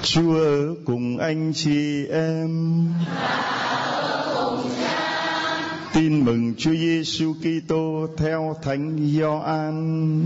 Chúa ở cùng anh chị em. Tin mừng Chúa Giêsu Kitô theo Thánh Gioan.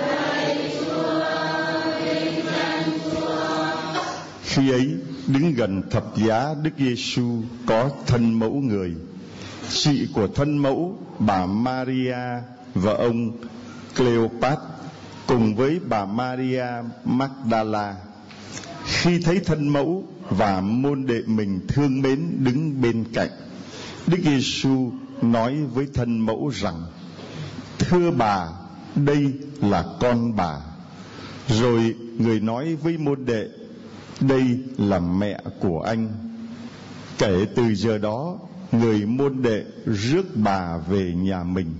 Khi ấy đứng gần thập giá Đức Giêsu có thân mẫu người, chị của thân mẫu bà Maria và ông Cleopat cùng với bà Maria Magdala. Khi thấy thân mẫu và môn đệ mình thương mến đứng bên cạnh, Đức Giêsu nói với thân mẫu rằng: Thưa bà, đây là con bà. Rồi người nói với môn đệ: Đây là mẹ của anh. Kể từ giờ đó, người môn đệ rước bà về nhà mình.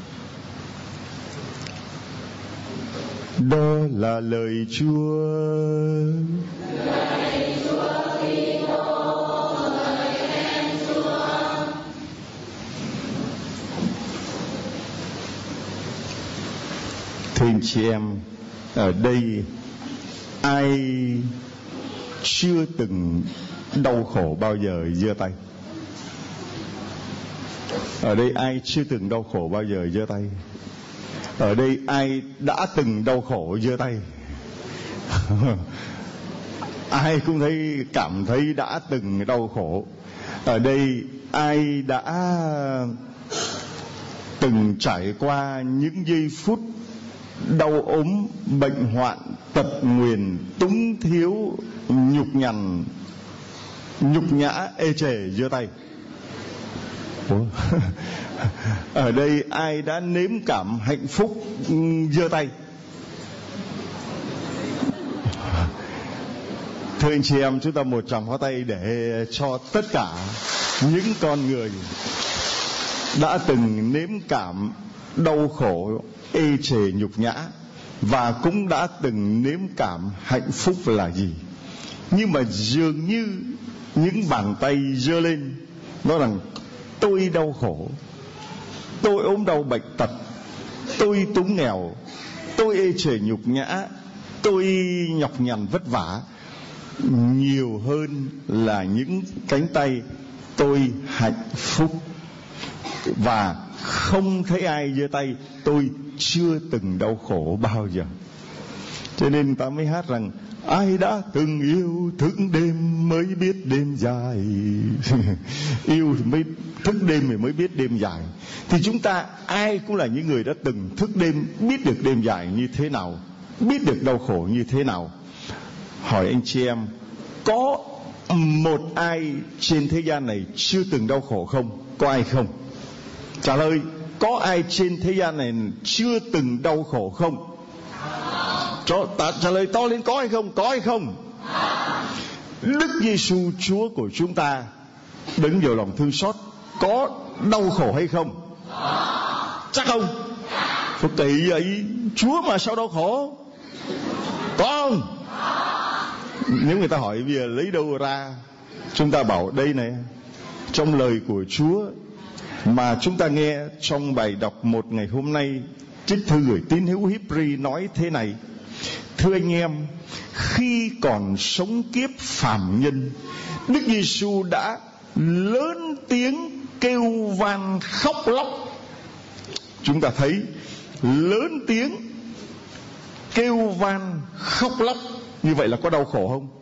Đó là lời Chúa. Lời Chúa Kitô, lời khen Chúa. Thưa anh chị em, ở đây ai chưa từng đau khổ bao giờ giơ tay? Ở đây ai chưa từng đau khổ bao giờ giơ tay? Ở đây ai đã từng đau khổ giơ tay? Ai cũng cảm thấy đã từng đau khổ. Ở đây ai đã từng trải qua những giây phút đau ốm, bệnh hoạn, tật nguyền, túng thiếu, nhục nhã, ê chề giơ tay? Ở đây ai đã nếm cảm hạnh phúc giơ tay? Thưa anh chị em, chúng ta một tràng pháo tay để cho tất cả những con người đã từng nếm cảm đau khổ, ê chề, nhục nhã, và cũng đã từng nếm cảm hạnh phúc là gì. Nhưng mà dường như những bàn tay giơ lên nói rằng: tôi đau khổ, tôi ốm đau bệnh tật, tôi túng nghèo, tôi ê chề nhục nhã, tôi nhọc nhằn vất vả, nhiều hơn là những cánh tay tôi hạnh phúc. Và không thấy ai giơ tay tôi chưa từng đau khổ bao giờ. Cho nên ta mới hát rằng: ai đã từng yêu thức đêm mới biết đêm dài. Yêu thì mới thức đêm thì mới biết đêm dài. Thì chúng ta ai cũng là những người đã từng thức đêm, biết được đêm dài như thế nào, biết được đau khổ như thế nào. Hỏi anh chị em, có một ai trên thế gian này chưa từng đau khổ không? Có ai không? Trả lời, có ai trên thế gian này chưa từng đau khổ không? Trả lời to lên, có hay không? Có hay không? Đức Giêsu Chúa của chúng ta, đấng nhiều lòng thương xót, có đau khổ hay không? Chắc không? Sao kỳ vậy? Chúa mà sao đau khổ? Có không? Nếu người ta hỏi bây giờ lấy đâu ra, chúng ta bảo đây này, trong lời của Chúa mà chúng ta nghe trong bài đọc một ngày hôm nay, trích thư gửi tín hữu Hebrew nói thế này: thưa anh em, khi còn sống kiếp phàm nhân, Đức Giêsu đã lớn tiếng kêu van khóc lóc. Chúng ta thấy lớn tiếng kêu van khóc lóc như vậy là có đau khổ không?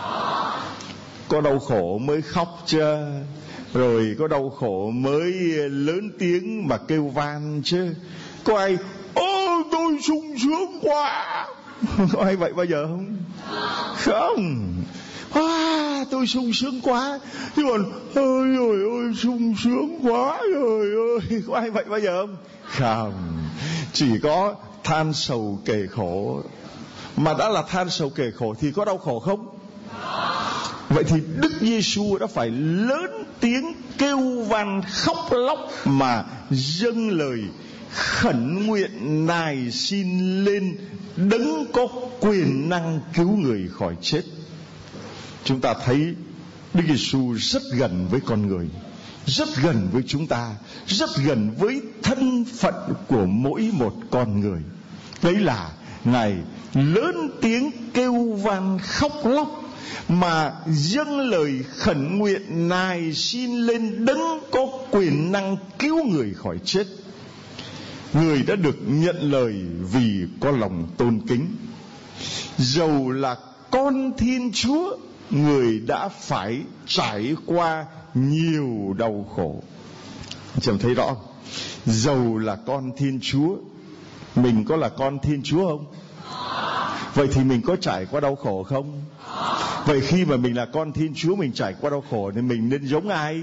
Có đau khổ mới khóc chứ, rồi có đau khổ mới lớn tiếng mà kêu van chứ. Có ai ôi tôi sung sướng quá, có ai vậy bao giờ không? Không. Tôi sung sướng quá, chứ còn ôi ôi sung sướng quá rồi ơi, có ai vậy bao giờ không? Không. Chỉ có than sầu kể khổ. Mà đã là than sầu kể khổ thì có đau khổ không? Vậy thì Đức Giêsu đã phải lớn tiếng kêu van khóc lóc mà dâng lời khẩn nguyện nài xin lên đấng có quyền năng cứu người khỏi chết. Chúng ta thấy Đức Giêsu rất gần với con người, rất gần với chúng ta, rất gần với thân phận của mỗi một con người. Đấy là Ngài lớn tiếng kêu van khóc lóc mà dâng lời khẩn nguyện nài xin lên Đấng có quyền năng cứu người khỏi chết. Người đã được nhận lời vì có lòng tôn kính. Dầu là con Thiên Chúa, người đã phải trải qua nhiều đau khổ. Chẳng thấy rõ không? Dầu là con Thiên Chúa, mình có là con Thiên Chúa không? Vậy thì mình có trải qua đau khổ không? Vậy khi mà mình là con Thiên Chúa, mình trải qua đau khổ thì mình nên giống ai?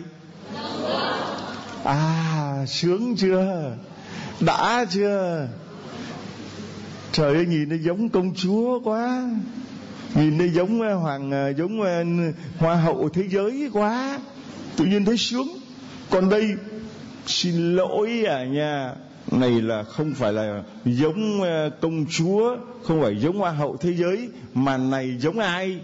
Sướng chưa? Đã chưa? Trời ơi, nhìn nó giống công chúa quá, nhìn nó giống giống hoa hậu thế giới quá, tự nhiên thấy sướng. Còn đây, xin lỗi nha, này là không phải là giống công chúa, không phải giống hoa hậu thế giới, mà này giống ai?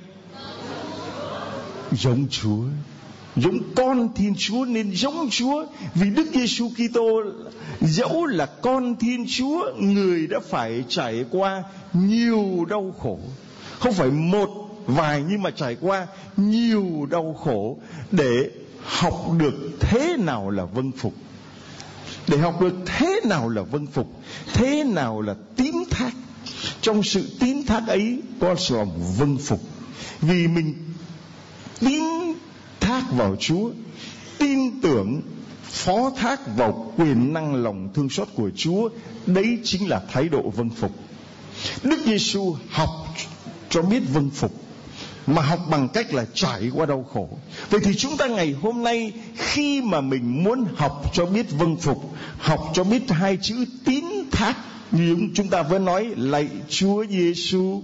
Giống Chúa, giống con Thiên Chúa, nên giống Chúa. Vì Đức Giêsu Kitô dẫu là con Thiên Chúa, người đã phải trải qua nhiều đau khổ, không phải một vài, nhưng mà trải qua nhiều đau khổ để học được thế nào là vâng phục. Để học được thế nào là vâng phục, thế nào là tín thác. Trong sự tín thác ấy có lòng vâng phục. Vì mình tín thác vào Chúa, tin tưởng, phó thác vào quyền năng lòng thương xót của Chúa, đấy chính là thái độ vâng phục. Đức Giêsu học cho biết vâng phục, mà học bằng cách là trải qua đau khổ. Vậy thì chúng ta ngày hôm nay, khi mà mình muốn học cho biết vâng phục, học cho biết hai chữ tín thác, như chúng ta vừa nói, lạy Chúa Giêsu,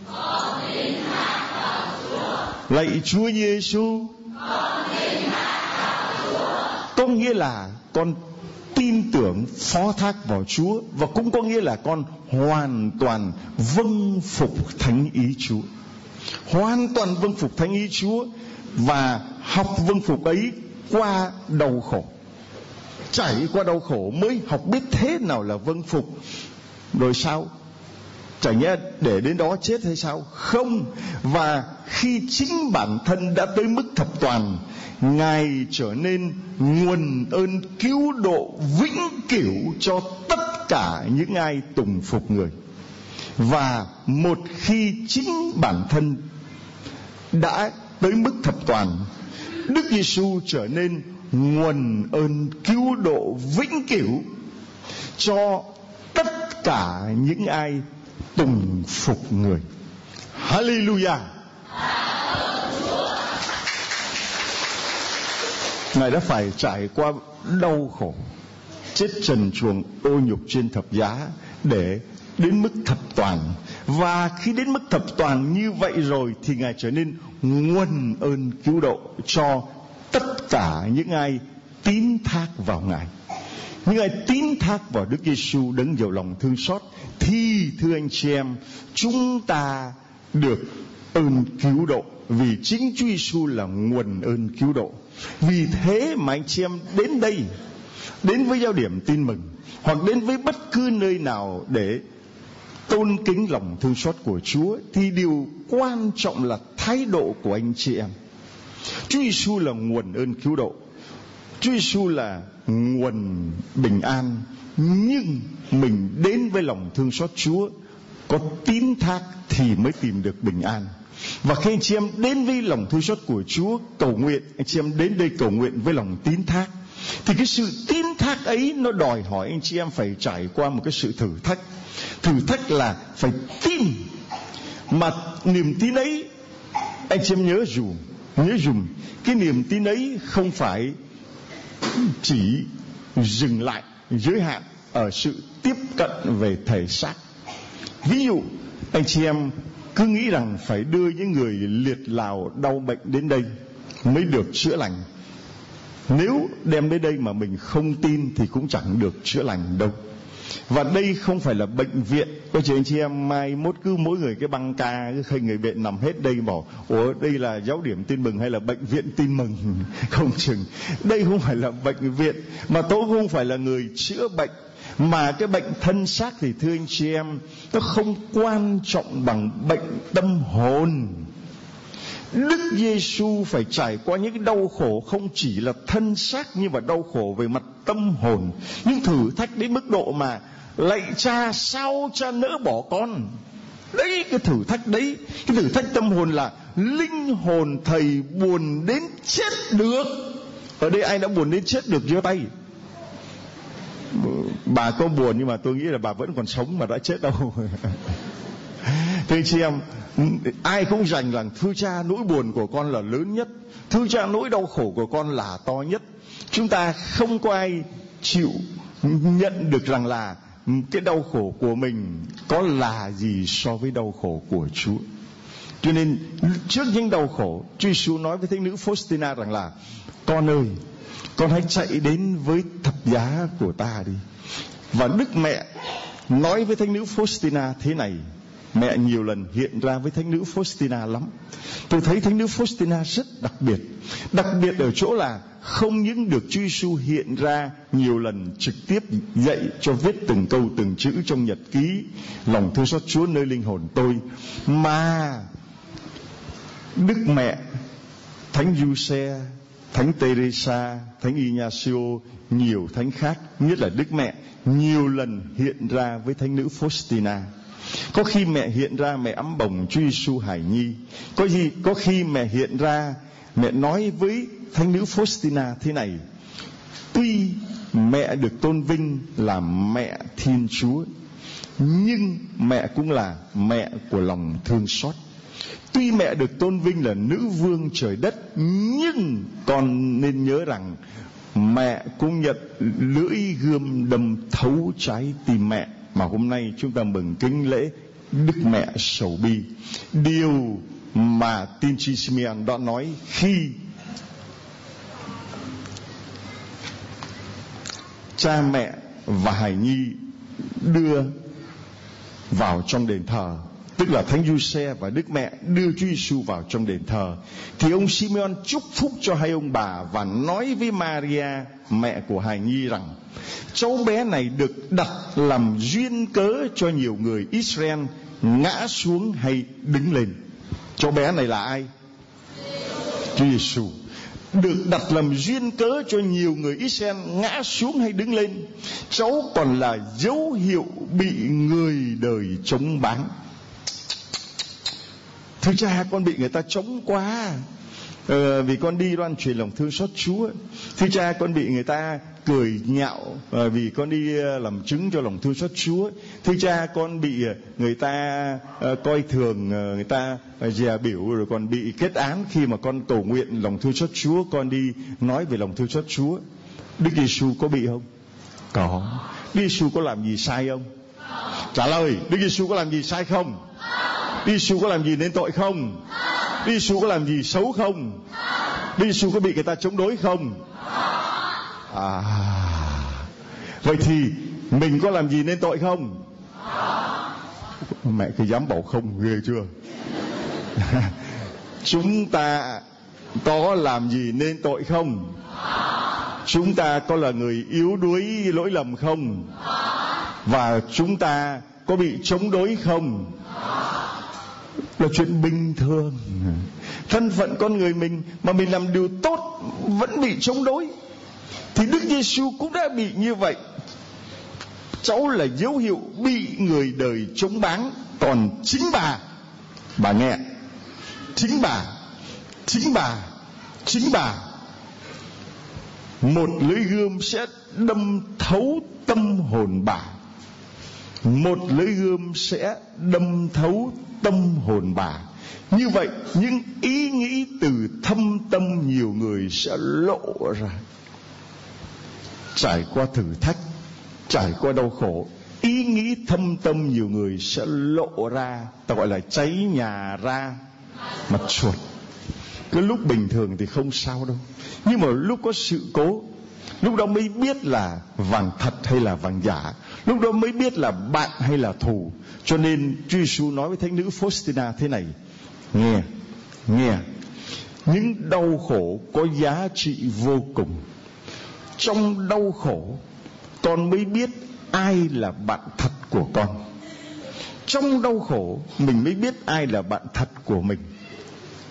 lạy Chúa Giêsu, có nghĩa là con tin tưởng phó thác vào Chúa, và cũng có nghĩa là con hoàn toàn vâng phục thánh ý Chúa. Hoàn toàn vâng phục thánh ý Chúa, và học vâng phục ấy qua đau khổ. Trải qua đau khổ mới học biết thế nào là vâng phục. Rồi sao? Chả nhẽ để đến đó chết hay sao? Không. Và khi chính bản thân đã tới mức thập toàn, Ngài trở nên nguồn ơn cứu độ vĩnh cửu cho tất cả những ai tùng phục người. Và một khi chính bản thân đã tới mức thập toàn, Đức Giêsu trở nên nguồn ơn cứu độ vĩnh cửu cho tất cả những ai tùng phục người. Hallelujah. Ngài đã phải trải qua đau khổ, chết trần truồng ô nhục trên thập giá để đến mức thập toàn. Và khi đến mức thập toàn như vậy rồi thì Ngài trở nên nguồn ơn cứu độ cho tất cả những ai tín thác vào Ngài. Những ai tín thác vào Đức Giêsu đấng giàu lòng thương xót, thì thưa anh chị em, chúng ta được ơn cứu độ, vì chính Chúa Giêsu là nguồn ơn cứu độ. Vì thế mà anh chị em đến đây, đến với Giáo Điểm Tin Mừng, hoặc đến với bất cứ nơi nào để tôn kính lòng thương xót của Chúa, thì điều quan trọng là thái độ của anh chị em. Chúa Giêsu là nguồn ơn cứu độ, Chúa Giêsu là nguồn bình an, nhưng mình đến với lòng thương xót Chúa, có tín thác thì mới tìm được bình an. Và khi anh chị em đến với lòng thương xót của Chúa cầu nguyện, anh chị em đến đây cầu nguyện với lòng tín thác, thì cái sự tín thác ấy nó đòi hỏi anh chị em phải trải qua một cái sự thử thách. Thử thách là phải tin. Mà niềm tin ấy, anh chị em nhớ dùm, cái niềm tin ấy không phải chỉ dừng lại, giới hạn ở sự tiếp cận về thể xác. Ví dụ anh chị em cứ nghĩ rằng phải đưa những người liệt lào đau bệnh đến đây mới được chữa lành. Nếu đem đến đây mà mình không tin thì cũng chẳng được chữa lành đâu. Và đây không phải là bệnh viện. Có chị anh chị em mai mốt cứ mỗi người cái băng ca, cứ khơi người bệnh nằm hết đây bảo ủa đây là Giáo Điểm Tin Mừng hay là bệnh viện tin mừng. Không chừng đây không phải là bệnh viện, mà tôi không phải là người chữa bệnh. Mà cái bệnh thân xác thì thưa anh chị em, nó không quan trọng bằng bệnh tâm hồn. Đức Giêsu phải trải qua những cái đau khổ không chỉ là thân xác, nhưng mà đau khổ về mặt tâm hồn. Những thử thách đến mức độ mà lạy Cha, sao Cha nỡ bỏ con. Đấy, cái thử thách đấy, cái thử thách tâm hồn là linh hồn thầy buồn đến chết được. Ở đây ai đã buồn đến chết được giơ tay. Bà có buồn nhưng mà tôi nghĩ là bà vẫn còn sống mà đã chết đâu. Thưa chị em, ai cũng rành rằng thưa Cha, nỗi buồn của con là lớn nhất, thưa Cha, nỗi đau khổ của con là to nhất. Chúng ta không có ai chịu nhận được rằng là cái đau khổ của mình có là gì so với đau khổ của Chúa. Cho nên trước những đau khổ, Chúa Giêsu nói với thánh nữ Faustina rằng là: con ơi, con hãy chạy đến với thập giá của ta đi. Và Đức Mẹ nói với thánh nữ Faustina thế này. Mẹ nhiều lần hiện ra với thánh nữ Faustina lắm. Tôi thấy thánh nữ Faustina rất đặc biệt. Đặc biệt ở chỗ là không những được Chúa Giêsu hiện ra nhiều lần trực tiếp dạy cho viết từng câu từng chữ trong nhật ký lòng thương xót Chúa nơi linh hồn tôi, mà Đức Mẹ, Thánh Giuse, Thánh Teresa, Thánh Ignacio, nhiều thánh khác, nhất là Đức Mẹ, nhiều lần hiện ra với thánh nữ Faustina. Có khi mẹ hiện ra, mẹ ấm bồng Chúa Giêsu hài nhi. Có khi mẹ hiện ra, mẹ nói với thánh nữ Faustina thế này: tuy mẹ được tôn vinh là mẹ Thiên Chúa, nhưng mẹ cũng là mẹ của lòng thương xót. Tuy mẹ được tôn vinh là nữ vương trời đất, nhưng con nên nhớ rằng mẹ cũng nhận lưỡi gươm đâm thấu trái tim mẹ. Mà hôm nay chúng ta mừng kính lễ Đức Mẹ Sầu Bi. Điều mà tiên tri Simeon đã nói khi cha mẹ và hài nhi đưa vào trong đền thờ, tức là Thánh Giuse và Đức Mẹ đưa Chúa Giêsu vào trong đền thờ, thì ông Simeon chúc phúc cho hai ông bà và nói với Maria, mẹ của hài nhi, rằng cháu bé này được đặt làm duyên cớ cho nhiều người Israel ngã xuống hay đứng lên. Cháu bé này là ai? Chúa Giêsu. Được đặt làm duyên cớ cho nhiều người Israel ngã xuống hay đứng lên. Cháu còn là dấu hiệu bị người đời chống bán. Thưa Cha, con bị người ta chống quá, vì con đi loan truyền lòng thương xót Chúa. Thưa Cha, con bị người ta cười nhạo vì con đi làm chứng cho lòng thương xót Chúa. Thưa Cha, con bị người ta coi thường, người ta dè biểu, rồi còn bị kết án khi mà con cầu nguyện lòng thương xót Chúa, con đi nói về lòng thương xót Chúa. Đức Giêsu có bị không? Có. Đức Giêsu có làm gì sai không? Trả lời, Đức Giêsu có làm gì sai không? Đức Giêsu có làm gì nên tội không? Đức Giêsu có làm gì xấu không? Đức Giêsu có bị người ta chống đối không? Vậy thì mình có làm gì nên tội không? Mẹ cứ dám bảo không, ghê chưa? Chúng ta có làm gì nên tội không? Chúng ta có là người yếu đuối lỗi lầm không? Và chúng ta có bị chống đối không? Là chuyện bình thường. Thân phận con người mình mà mình làm điều tốt vẫn bị chống đối, thì Đức Giêsu cũng đã bị như vậy. Cháu là dấu hiệu bị người đời chống bán. Còn chính bà nghe, chính bà một lưỡi gươm sẽ đâm thấu tâm hồn bà. Một lưỡi gươm sẽ đâm thấu tâm hồn bà. Như vậy những ý nghĩ từ thâm tâm nhiều người sẽ lộ ra. Trải qua thử thách, trải qua đau khổ, ý nghĩ thâm tâm nhiều người sẽ lộ ra. Ta gọi là cháy nhà ra mặt chuột. Cái lúc bình thường thì không sao đâu, nhưng mà lúc có sự cố, lúc đó mới biết là vàng thật hay là vàng giả, lúc đó mới biết là bạn hay là thù. Cho nên Chúa Giêsu nói với thánh nữ Faustina thế này: nghe, những đau khổ có giá trị vô cùng. Trong đau khổ con mới biết ai là bạn thật của con. Trong đau khổ mình mới biết ai là bạn thật của mình.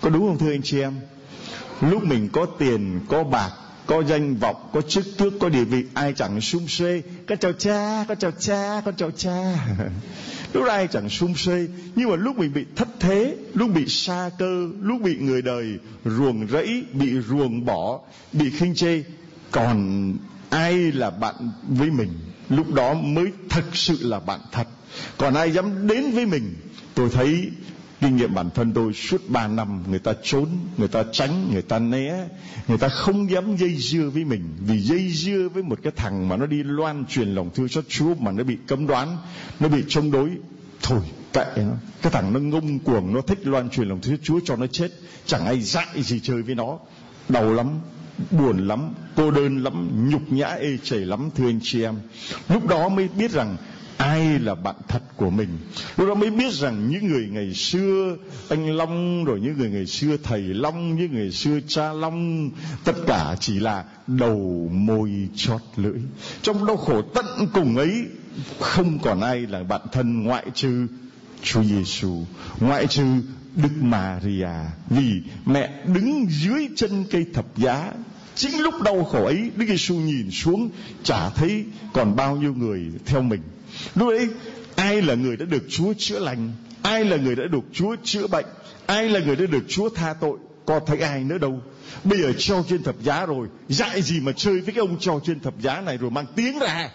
Có đúng không thưa anh chị em? Lúc mình có tiền, có bạc, có danh vọng, có chức tước, có địa vị, ai chẳng sum xuê. Con chào cha, con chào cha, con chào cha. Lúc đó ai chẳng sum xuê. Nhưng mà lúc mình bị thất thế, lúc bị sa cơ, lúc bị người đời ruồng rẫy, bị ruồng bỏ, bị khinh chê, còn ai là bạn với mình? Lúc đó mới thực sự là bạn thật. Còn ai dám đến với mình? Tôi thấy kinh nghiệm bản thân tôi suốt 3 năm, người ta trốn, người ta tránh, người ta né, người ta không dám dây dưa với mình. Vì dây dưa với một cái thằng mà nó đi loan truyền lòng thương xót Chúa mà nó bị cấm đoán, nó bị chống đối, thôi kệ nó. Cái thằng nó ngông cuồng, nó thích loan truyền lòng thương xót Chúa, cho nó chết, chẳng ai dạy gì chơi với nó. Đau lắm, buồn lắm, cô đơn lắm, nhục nhã ê chề lắm thưa anh chị em. Lúc đó mới biết rằng ai là bạn thật của mình. Lúc đó mới biết rằng những người ngày xưa anh Long, rồi những người ngày xưa thầy Long, những người xưa cha Long, tất cả chỉ là đầu môi chót lưỡi. Trong đau khổ tận cùng ấy, không còn ai là bạn thân ngoại trừ Chúa Giêsu, ngoại trừ Đức Maria. Vì mẹ đứng dưới chân cây thập giá. Chính lúc đau khổ ấy, Đức Giêsu nhìn xuống, chả thấy còn bao nhiêu người theo mình. Lúc ấy ai là người đã được Chúa chữa lành, ai là người đã được Chúa chữa bệnh, ai là người đã được Chúa tha tội? Có thấy ai nữa đâu. Bây giờ treo trên thập giá rồi, dạy gì mà chơi với cái ông treo trên thập giá này rồi mang tiếng ra.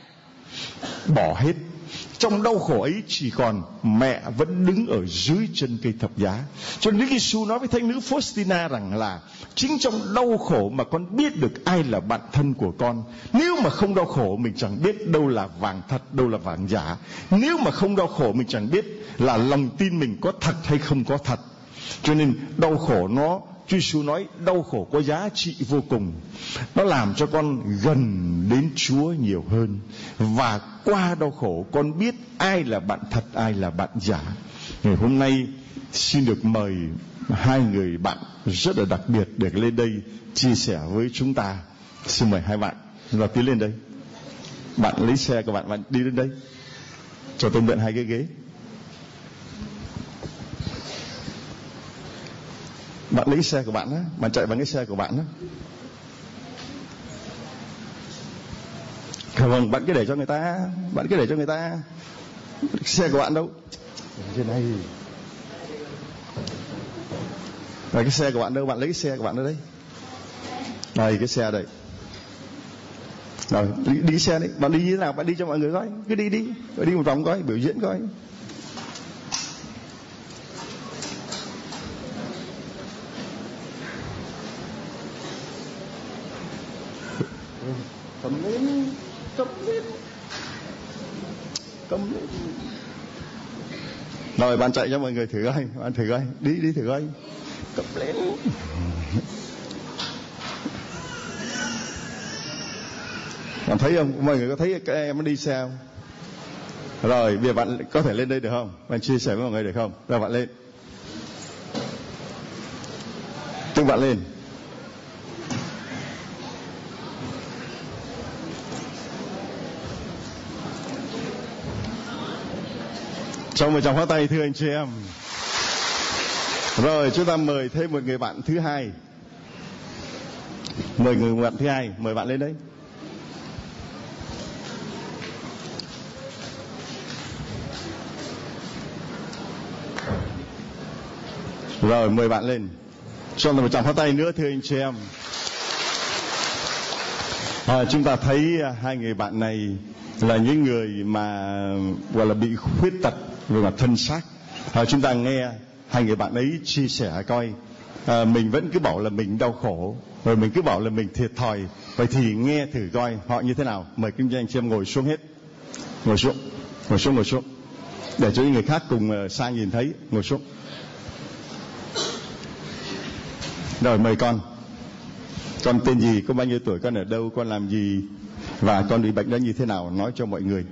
Bỏ hết. Trong đau khổ ấy chỉ còn mẹ vẫn đứng ở dưới chân cây thập giá. Cho nên Đức Giêsu nói với thánh nữ Faustina rằng là chính trong đau khổ mà con biết được ai là bạn thân của con. Nếu mà không đau khổ mình chẳng biết đâu là vàng thật, đâu là vàng giả. Nếu mà không đau khổ mình chẳng biết là lòng tin mình có thật hay không có thật. Cho nên đau khổ nó, Chúa Giêsu nói đau khổ có giá trị vô cùng. Nó làm cho con gần đến Chúa nhiều hơn. Và qua đau khổ con biết ai là bạn thật, ai là bạn giả. Ngày hôm nay xin được mời hai người bạn rất là đặc biệt để lên đây chia sẻ với chúng ta. Xin mời hai bạn và tiến lên đây. Bạn lấy xe của bạn đi đến đây. Cho tôi mượn hai cái ghế. Bạn lấy xe của bạn á, bạn chạy bằng cái xe của bạn á. Không, bạn cứ để cho người ta, bạn cứ để cho người ta. Xe của bạn đâu? Trên này. Rồi cái xe của bạn đâu? Bạn lấy cái xe của bạn ở đây. Đây cái xe đây. Rồi đi xe đấy. Bạn đi như thế nào? Bạn đi cho mọi người coi. Cứ đi đi. Rồi đi một vòng coi, biểu diễn coi. Cầm lên. Rồi bạn chạy cho mọi người thử coi. Bạn thử coi. Đi thử coi. Cầm lên. Bạn thấy không? Mọi người có thấy các em nó đi xe không? Rồi bây giờ bạn có thể lên đây được không? Bạn chia sẻ với mọi người được không? Rồi bạn lên. Tung bạn lên. Cho một tràng pháo tay thưa anh chị em. Rồi chúng ta mời thêm một người bạn thứ hai. Mời người bạn thứ hai, mời bạn lên đấy. Rồi mời bạn lên. Cho một tràng pháo tay nữa thưa anh chị em. Chúng ta thấy hai người bạn này là những người mà gọi là bị khuyết tật về mặt thân xác. Chúng ta nghe hai người bạn ấy chia sẻ coi. Mình vẫn cứ bảo là mình đau khổ, rồi mình cứ bảo là mình thiệt thòi. Vậy thì nghe thử coi họ như thế nào. Mời kinh doanh chị em ngồi xuống hết. Ngồi xuống. Để cho những người khác cùng sang nhìn thấy. Ngồi xuống. Rồi mời con. Con tên gì, có bao nhiêu tuổi, con ở đâu, con làm gì, và con bị bệnh đó như thế nào, nói cho mọi người.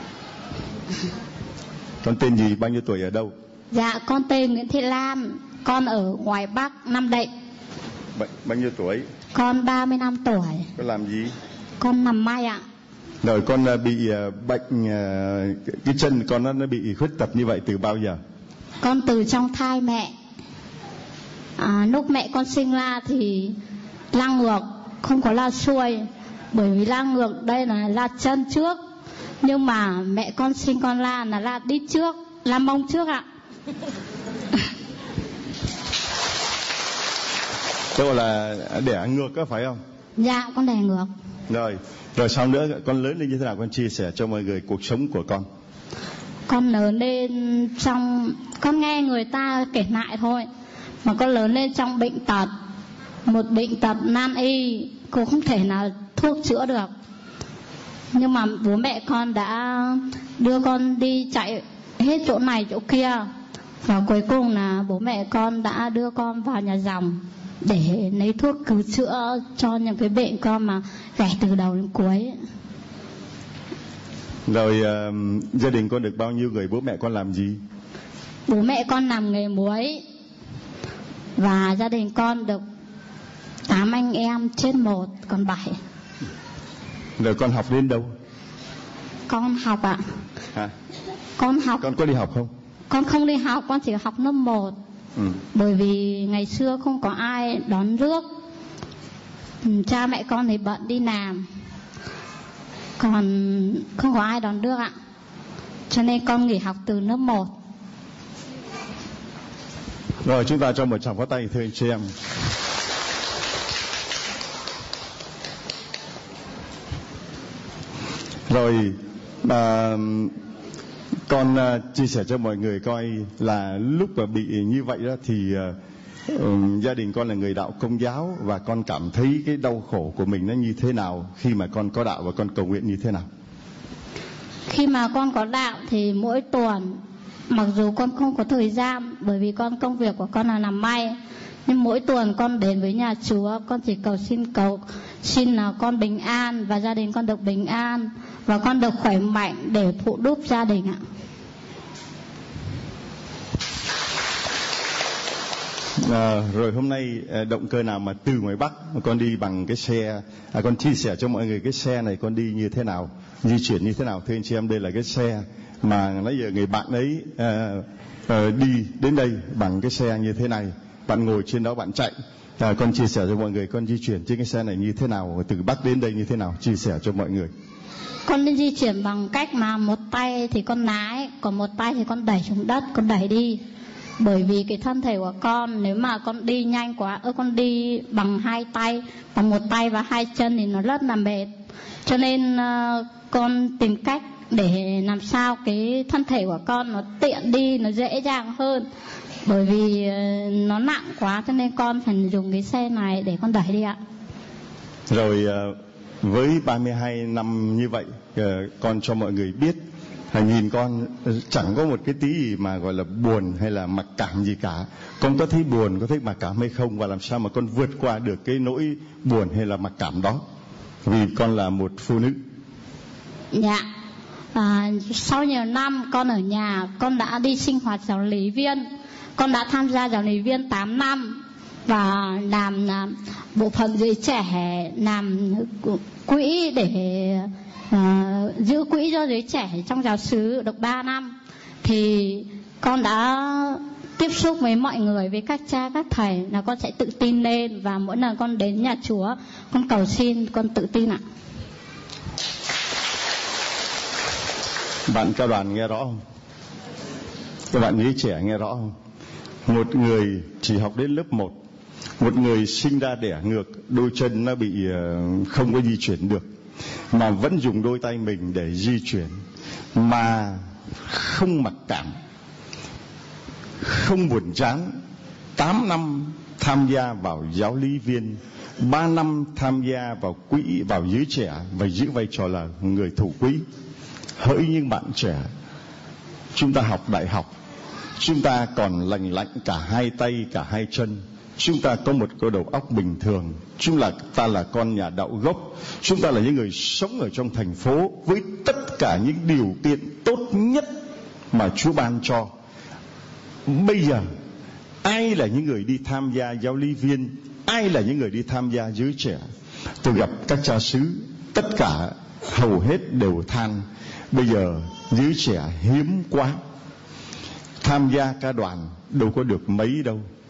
Con tên gì, bao nhiêu tuổi, ở đâu? Dạ, con tên Nguyễn Thị Lam, con ở ngoài Bắc, Nam Định. Bao nhiêu tuổi? Con 35 tuổi. Con làm gì? Con làm may ạ. Rồi con bị bệnh, cái chân con nó bị khuyết tật như vậy từ bao giờ? Con từ trong thai mẹ. Lúc mẹ con sinh ra thì la ngược, không có la xuôi. Bởi vì la ngược đây là la chân trước, nhưng mà mẹ con sinh con la là la đi trước, la mông trước ạ. Thế gọi là đẻ ngược có phải không? Dạ, con đẻ ngược. Rồi sau nữa con lớn lên như thế nào, con chia sẻ cho mọi người cuộc sống của con. Con lớn lên trong, con nghe người ta kể lại thôi, mà con lớn lên trong bệnh tật, một bệnh tật nan y, cô không thể nào thuốc chữa được. Nhưng mà bố mẹ con đã đưa con đi chạy hết chỗ này chỗ kia, và cuối cùng là bố mẹ con đã đưa con vào nhà dòng để lấy thuốc cứu chữa cho những cái bệnh con mà ghẻ từ đầu đến cuối. Rồi gia đình con được bao nhiêu người, bố mẹ con làm gì? Bố mẹ con làm nghề muối, và gia đình con được 8 anh em chết 1 còn 7. Rồi con học đến đâu? Con học ạ. Hả? Con học. Con có đi học không? Con không đi học, con chỉ học lớp 1. Bởi vì ngày xưa không có ai đón rước, cha mẹ con thì bận đi làm, còn không có ai đón rước ạ. Cho nên con nghỉ học từ lớp 1. Rồi chúng ta cho một tràng pháo tay thưa anh chị em. Rồi con chia sẻ cho mọi người coi là lúc mà bị như vậy đó thì gia đình con là người đạo Công giáo, và con cảm thấy cái đau khổ của mình nó như thế nào khi mà con có đạo và con cầu nguyện như thế nào? Khi mà con có đạo thì mỗi tuần, mặc dù con không có thời gian bởi vì công việc của con là làm may, nhưng mỗi tuần con đến với nhà Chúa, con chỉ cầu xin là con bình an và gia đình con được bình an và con được khỏe mạnh để phụ giúp gia đình ạ. Rồi hôm nay động cơ nào mà từ ngoài Bắc mà con đi bằng cái xe, con chia sẻ cho mọi người cái xe này con đi như thế nào, di chuyển như thế nào thưa anh chị em. Đây là cái xe mà nãy giờ người bạn ấy đi đến đây bằng cái xe như thế này, bạn ngồi trên đó bạn chạy. Con chia sẻ cho mọi người con di chuyển trên cái xe này như thế nào, từ Bắc đến đây như thế nào, chia sẻ cho mọi người. Con đi di chuyển bằng cách mà một tay thì con lái, còn một tay thì con đẩy xuống đất, con đẩy đi. Bởi vì cái thân thể của con, nếu mà con đi nhanh quá, con đi bằng 2 tay, bằng một tay và 2 chân thì nó rất là mệt. Cho nên con tìm cách để làm sao cái thân thể của con nó tiện đi, nó dễ dàng hơn. Bởi vì nó nặng quá cho nên con phải dùng cái xe này để con đẩy đi ạ. Rồi với 32 năm như vậy, con cho mọi người biết, nhìn con chẳng có một cái tí gì mà gọi là buồn hay là mặc cảm gì cả. Con có thấy buồn, có thấy mặc cảm hay không, và làm sao mà con vượt qua được cái nỗi buồn hay là mặc cảm đó, vì con là một phụ nữ. Dạ. Sau nhiều năm con ở nhà, con đã đi sinh hoạt giáo lý viên, con đã tham gia giáo lý viên 8 năm và làm bộ phận giới trẻ, làm quỹ để giữ quỹ cho giới trẻ trong giáo xứ được 3 năm. Thì con đã tiếp xúc với mọi người, với các cha các thầy, là con sẽ tự tin lên, và mỗi lần con đến nhà Chúa con cầu xin, con tự tin ạ. Bạn cao đoàn nghe rõ không? Các bạn giới trẻ nghe rõ không? Một người chỉ học đến lớp 1, một người sinh ra đẻ ngược, đôi chân nó bị không có di chuyển được, mà vẫn dùng đôi tay mình để di chuyển, mà không mặc cảm, không buồn chán. 8 năm tham gia vào giáo lý viên, 3 năm tham gia vào quỹ, vào giới trẻ và giữ vai trò là người thủ quỹ. Hỡi những bạn trẻ, chúng ta học đại học, chúng ta còn lành lặn cả 2 tay cả 2 chân, chúng ta có một cái đầu óc bình thường, ta là con nhà đạo gốc, chúng ta là những người sống ở trong thành phố với tất cả những điều kiện tốt nhất mà Chúa ban cho. Bây giờ ai là những người đi tham gia giáo lý viên, ai là những người đi tham gia giới trẻ? Tôi gặp các cha xứ, tất cả hầu hết đều than bây giờ giới trẻ hiếm quá, tham gia ca đoàn đâu có được mấy đâu,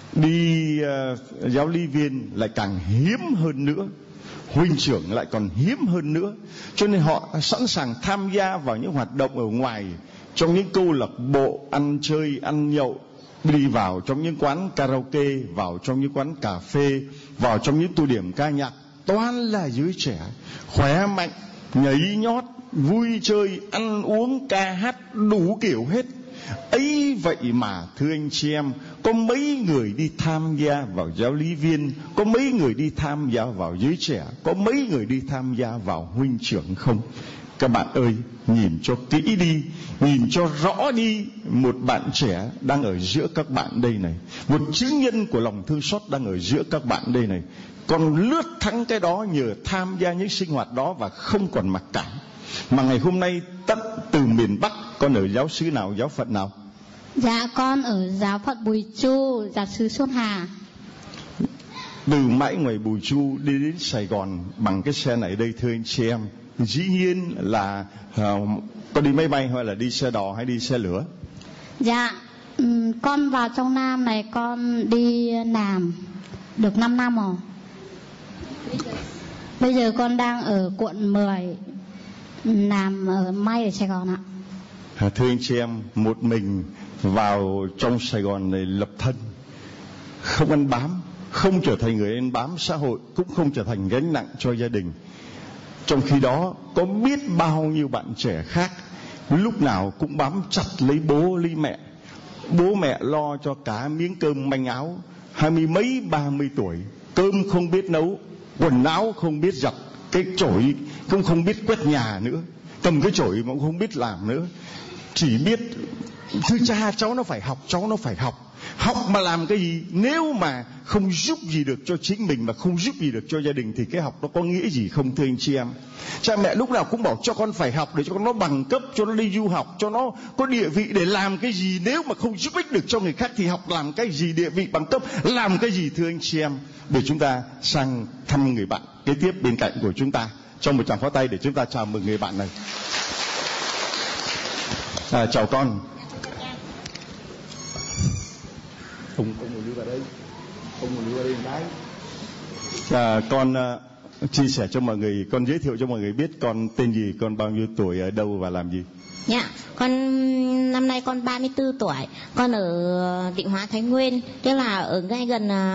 đi giáo lý viên lại càng hiếm hơn nữa, huynh trưởng lại còn hiếm hơn nữa. Cho nên họ sẵn sàng tham gia vào những hoạt động ở ngoài, trong những câu lạc bộ ăn chơi ăn nhậu, đi vào trong những quán karaoke, vào trong những quán cà phê, vào trong những tụ điểm ca nhạc, toàn là giới trẻ khỏe mạnh, nhảy nhót, vui chơi, ăn uống, ca hát đủ kiểu hết. Ấy vậy mà thưa anh chị em, có mấy người đi tham gia vào giáo lý viên, có mấy người đi tham gia vào giới trẻ, có mấy người đi tham gia vào huynh trưởng không? Các bạn ơi, nhìn cho kỹ đi, nhìn cho rõ đi. Một bạn trẻ đang ở giữa các bạn đây này, một chứng nhân của lòng thương xót đang ở giữa các bạn đây này. Con lướt thắng cái đó nhờ tham gia những sinh hoạt đó và không còn mặc cảm. Mà ngày hôm nay tận từ miền Bắc, con ở giáo xứ nào, giáo phận nào? Dạ con ở giáo phận Bùi Chu, giáo xứ Xuân Hà. Từ mãi ngoài Bùi Chu đi đến Sài Gòn bằng cái xe này đây thưa anh chị em, dĩ nhiên là có đi máy bay hay là đi xe đò hay đi xe lửa? Dạ con vào trong Nam này con đi làm được 5 năm rồi. Bây giờ con đang ở quận 10, làm ở may ở Sài Gòn ạ. Thưa anh chị em, một mình vào trong Sài Gòn này lập thân, không ăn bám, không trở thành người ăn bám xã hội, cũng không trở thành gánh nặng cho gia đình. Trong khi đó có biết bao nhiêu bạn trẻ khác lúc nào cũng bám chặt lấy bố lấy mẹ. Bố mẹ lo cho cả miếng cơm manh áo, 20 mấy 30 tuổi, cơm không biết nấu, quần áo không biết giặt, cái chổi cũng không biết quét nhà nữa, cầm cái chổi mà cũng không biết làm nữa. Chỉ biết thưa cha, cháu nó phải học, cháu nó phải học. Học mà làm cái gì? Nếu mà không giúp gì được cho chính mình mà không giúp gì được cho gia đình thì cái học nó có nghĩa gì không thưa anh chị em? Cha mẹ lúc nào cũng bảo cho con phải học để cho con nó bằng cấp, cho nó đi du học, cho nó có địa vị để làm cái gì. Nếu mà không giúp ích được cho người khác thì học làm cái gì, địa vị bằng cấp làm cái gì thưa anh chị em? Để chúng ta sang thăm người bạn kế tiếp bên cạnh của chúng ta. Trong một tràng pháo tay để chúng ta chào mừng người bạn này. Chào con. Không muốn đi vào đây, không muốn đi vào đây cái. Con chia sẻ cho mọi người, con giới thiệu cho mọi người biết con tên gì, con bao nhiêu tuổi, ở đâu và làm gì? Dạ, con năm nay con 34 tuổi, con ở Định Hóa Thái Nguyên, tức là ở ngay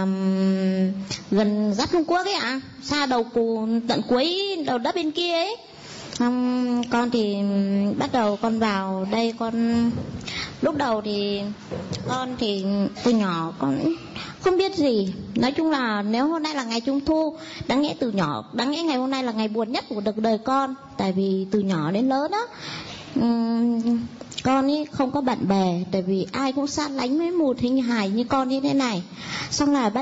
gần giáp Trung Quốc ấy ạ, xa đầu tận cuối đầu đất bên kia ấy. Con thì bắt đầu con vào đây, con lúc đầu thì con thì từ nhỏ con không biết gì. Nói chung là nếu hôm nay là ngày Trung Thu, đáng nghĩa ngày hôm nay là ngày buồn nhất của đời con. Tại vì từ nhỏ đến lớn á, con ấy không có bạn bè, tại vì ai cũng xa lánh với một hình hài như con như thế này. Xong là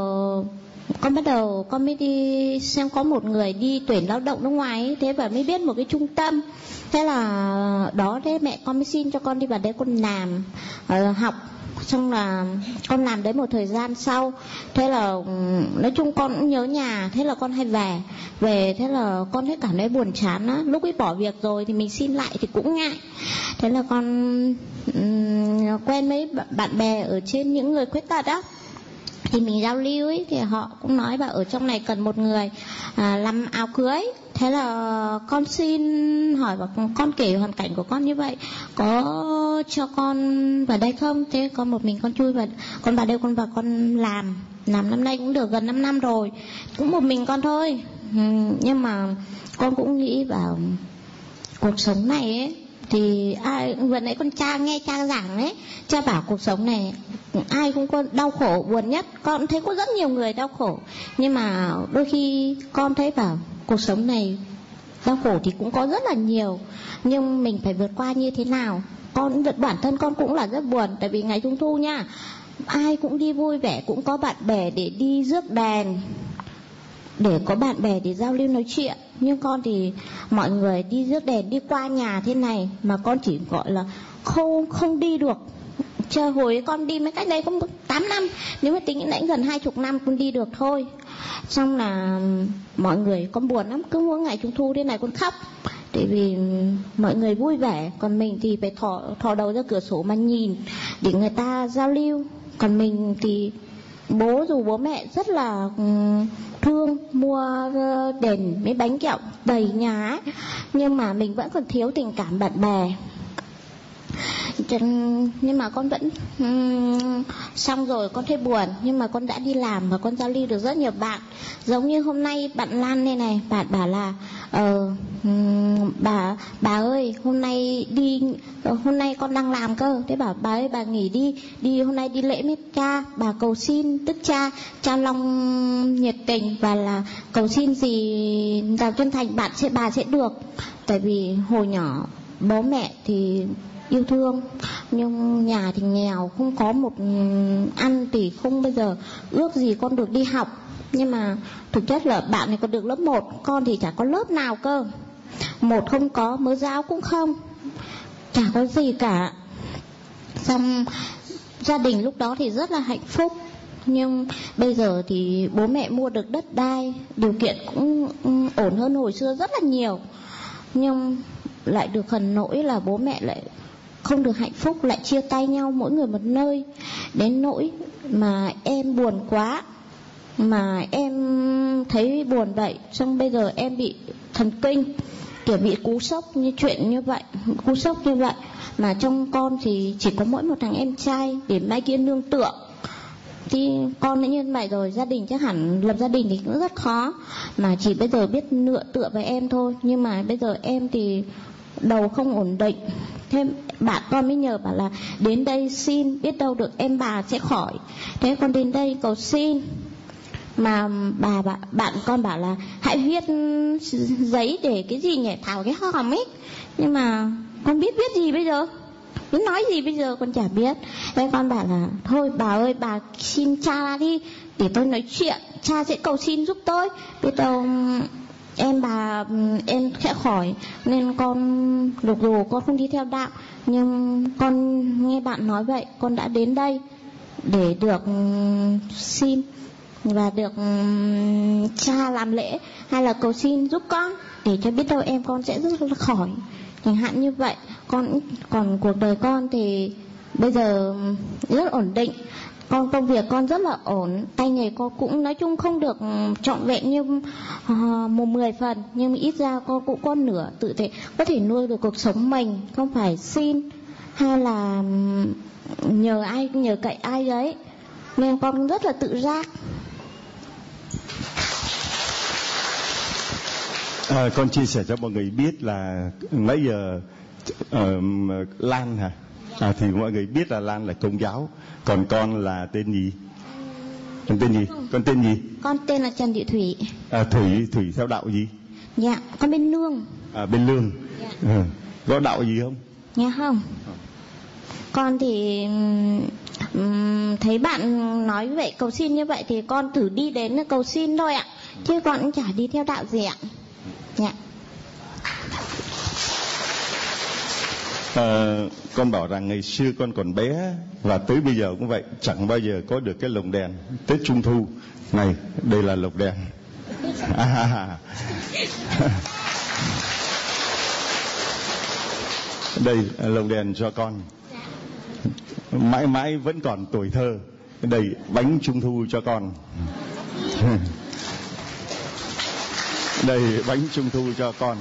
con mới đi xem có một người đi tuyển lao động nước ngoài ấy, thế và mới biết một cái trung tâm. Thế là đó, thế mẹ con mới xin cho con đi vào đấy con làm, học. Xong là con làm đấy một thời gian sau, thế là nói chung con cũng nhớ nhà, thế là con hay về, thế là con thấy cảm thấy buồn chán á. Lúc ấy bỏ việc rồi thì mình xin lại thì cũng ngại. Thế là con quen mấy bạn bè ở trên những người khuyết tật á, thì mình giao lưu ấy, thì họ cũng nói bảo ở trong này cần một người làm áo cưới. Thế là con xin hỏi và con kể hoàn cảnh của con như vậy, có cho con vào đây không? Thế con một mình con chui vào, con vào đây con vào con làm năm nay cũng được gần 5 năm rồi, cũng một mình con thôi. Nhưng mà con cũng nghĩ vào cuộc sống này ấy, thì vừa nãy nghe cha giảng đấy, cha bảo cuộc sống này ai cũng có đau khổ buồn nhất. Con cũng thấy có rất nhiều người đau khổ, nhưng mà đôi khi con thấy bảo cuộc sống này đau khổ thì cũng có rất là nhiều, nhưng mình phải vượt qua như thế nào. Bản thân con cũng là rất buồn, tại vì ngày Trung Thu nha, ai cũng đi vui vẻ, cũng có bạn bè để đi rước đèn, để có bạn bè để giao lưu nói chuyện. Nhưng con thì mọi người đi rước đèn, đi qua nhà thế này mà con chỉ gọi là không đi được. Chờ hồi con đi mấy cách đây cũng 8 năm, nếu mà tính nãy gần 20 năm con đi được thôi. Xong là mọi người, con buồn lắm, cứ mỗi ngày Trung Thu thế này con khóc, tại vì mọi người vui vẻ, còn mình thì phải thò đầu ra cửa sổ mà nhìn để người ta giao lưu. Còn mình thì dù bố mẹ rất là thương, mua đèn mấy bánh kẹo đầy nhà ấy, nhưng mà mình vẫn còn thiếu tình cảm bạn bè. Nhưng mà con vẫn xong rồi con thấy buồn, nhưng mà con đã đi làm và con giao lưu được rất nhiều bạn. Giống như hôm nay bạn Lan đây này, bạn bảo là bà ơi hôm nay con đang làm cơ, thế bảo bà ơi bà nghỉ đi hôm nay đi lễ với cha, bà cầu xin tức cha Long nhiệt tình và là cầu xin gì làm chân thành bà sẽ được. Tại vì hồi nhỏ bố mẹ thì yêu thương nhưng nhà thì nghèo, không có một ăn thì không bao giờ ước gì con được đi học. Nhưng mà thực chất là bạn này còn được lớp 1, con thì chả có lớp nào cơ. 1 không có, mớ giáo cũng không, chả có gì cả. Xong gia đình lúc đó thì rất là hạnh phúc. Nhưng bây giờ thì bố mẹ mua được đất đai, điều kiện cũng ổn hơn hồi xưa rất là nhiều. Nhưng lại được khẩn nỗi là bố mẹ lại không được hạnh phúc, lại chia tay nhau mỗi người một nơi. Đến nỗi mà em buồn quá, mà em thấy buồn vậy. Xong bây giờ em bị thần kinh, kiểu bị cú sốc như chuyện như vậy, cú sốc như vậy. Mà trong con thì chỉ có mỗi một thằng em trai để mai kia nương tựa. Thì con đã như vậy rồi, gia đình chắc hẳn lập gia đình thì cũng rất khó, mà chỉ bây giờ biết nựa tựa với em thôi. Nhưng mà bây giờ em thì đầu không ổn định. Thế bạn con mới nhờ bảo là đến đây xin, biết đâu được em bà sẽ khỏi. Thế con đến đây cầu xin. Mà bạn con bảo là hãy viết giấy để cái gì nhỉ, thảo cái hòm ấy. Nhưng mà con biết viết gì bây giờ, biết nói gì bây giờ con chả biết. Thế con bảo là thôi bà ơi bà xin cha đi để tôi nói chuyện, cha sẽ cầu xin giúp tôi, biết đâu em sẽ khỏi. Nên con lục dù con không đi theo đạo, nhưng con nghe bạn nói vậy, con đã đến đây để được xin và được cha làm lễ hay là cầu xin giúp con, để cho biết đâu em con sẽ rất là khỏi, chẳng hạn như vậy. Còn cuộc đời con thì bây giờ rất ổn định. Con công việc con rất là ổn, tay nghề con cũng nói chung không được trọn vẹn như 10 phần, nhưng ít ra con cũng có nửa tự thể có thể nuôi được cuộc sống mình, không phải xin hay là nhờ cậy ai đấy. Nên con rất là tự giác. Con chia sẻ cho mọi người biết là nãy giờ Lan hả? Thì mọi người biết là Lan là Công giáo, còn con là tên gì? Con tên gì? Con tên gì? Con tên là Trần Thị Thủy. Thủy theo đạo gì? Dạ, con bên Lương. Bên Lương. Dạ. Có đạo gì không? Nghe không? Con thì thấy bạn nói vậy, cầu xin như vậy thì con thử đi đến cầu xin thôi ạ, chứ con cũng chả đi theo đạo gì ạ. Dạ. Con bảo rằng ngày xưa con còn bé và tới bây giờ cũng vậy, chẳng bao giờ có được cái lồng đèn Tết Trung Thu này. Đây là lồng đèn. Đây lồng đèn cho con, mãi mãi vẫn còn tuổi thơ. Đây bánh Trung Thu cho con. Đây bánh Trung Thu cho con.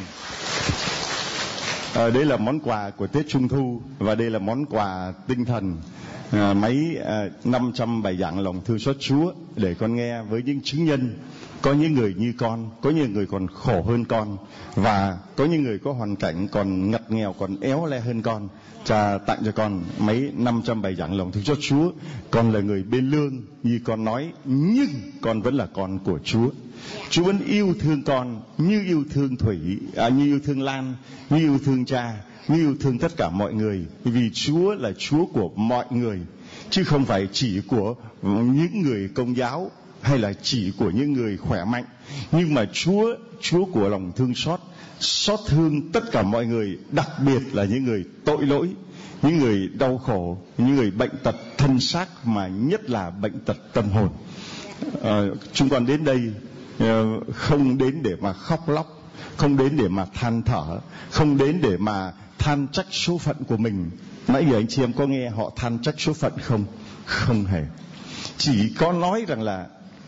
Đây là món quà của Tết Trung Thu, và đây là món quà tinh thần, mấy 500 bài giảng lòng thương xót Chúa để con nghe với những chứng nhân. Có những người như con, có những người còn khổ hơn con, và có những người có hoàn cảnh còn ngặt nghèo, còn éo le hơn con. Cha tặng cho con mấy 500 bài giảng lòng thương xót Chúa. Con là người bên Lương như con nói, nhưng con vẫn là con của Chúa. Chúa vẫn yêu thương con như yêu thương Thủy, như yêu thương Lan, như yêu thương cha, như yêu thương tất cả mọi người. Vì Chúa là Chúa của mọi người, chứ không phải chỉ của những người Công giáo hay là chỉ của những người khỏe mạnh. Nhưng mà Chúa của lòng thương xót thương tất cả mọi người, đặc biệt là những người tội lỗi, những người đau khổ, những người bệnh tật thân xác, mà nhất là bệnh tật tâm hồn. Chúng con đến đây không đến để mà khóc lóc, không đến để mà than thở, không đến để mà than trách số phận của mình. Nãy giờ anh chị em có nghe họ than trách số phận không? Không hề. chỉ có nói rằng là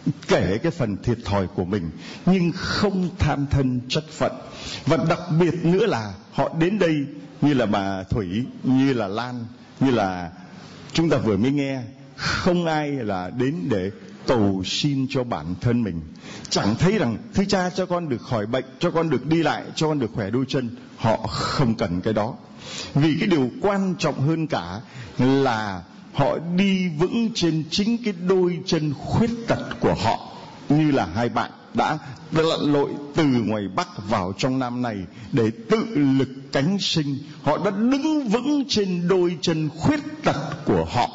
kể cái phần thiệt thòi của mình, nhưng không than thân trách phận. Và đặc biệt nữa là họ đến đây như là bà Thủy, như là Lan, như là chúng ta vừa mới nghe, không ai là đến để cầu xin cho bản thân mình. Chẳng thấy rằng thưa cha cho con được khỏi bệnh, cho con được đi lại, cho con được khỏe đôi chân. Họ không cần cái đó. Vì cái điều quan trọng hơn cả là họ đi vững trên chính cái đôi chân khuyết tật của họ. Như là hai bạn đã lặn lội từ ngoài Bắc vào trong Nam này để tự lực cánh sinh. Họ đã đứng vững trên đôi chân khuyết tật của họ.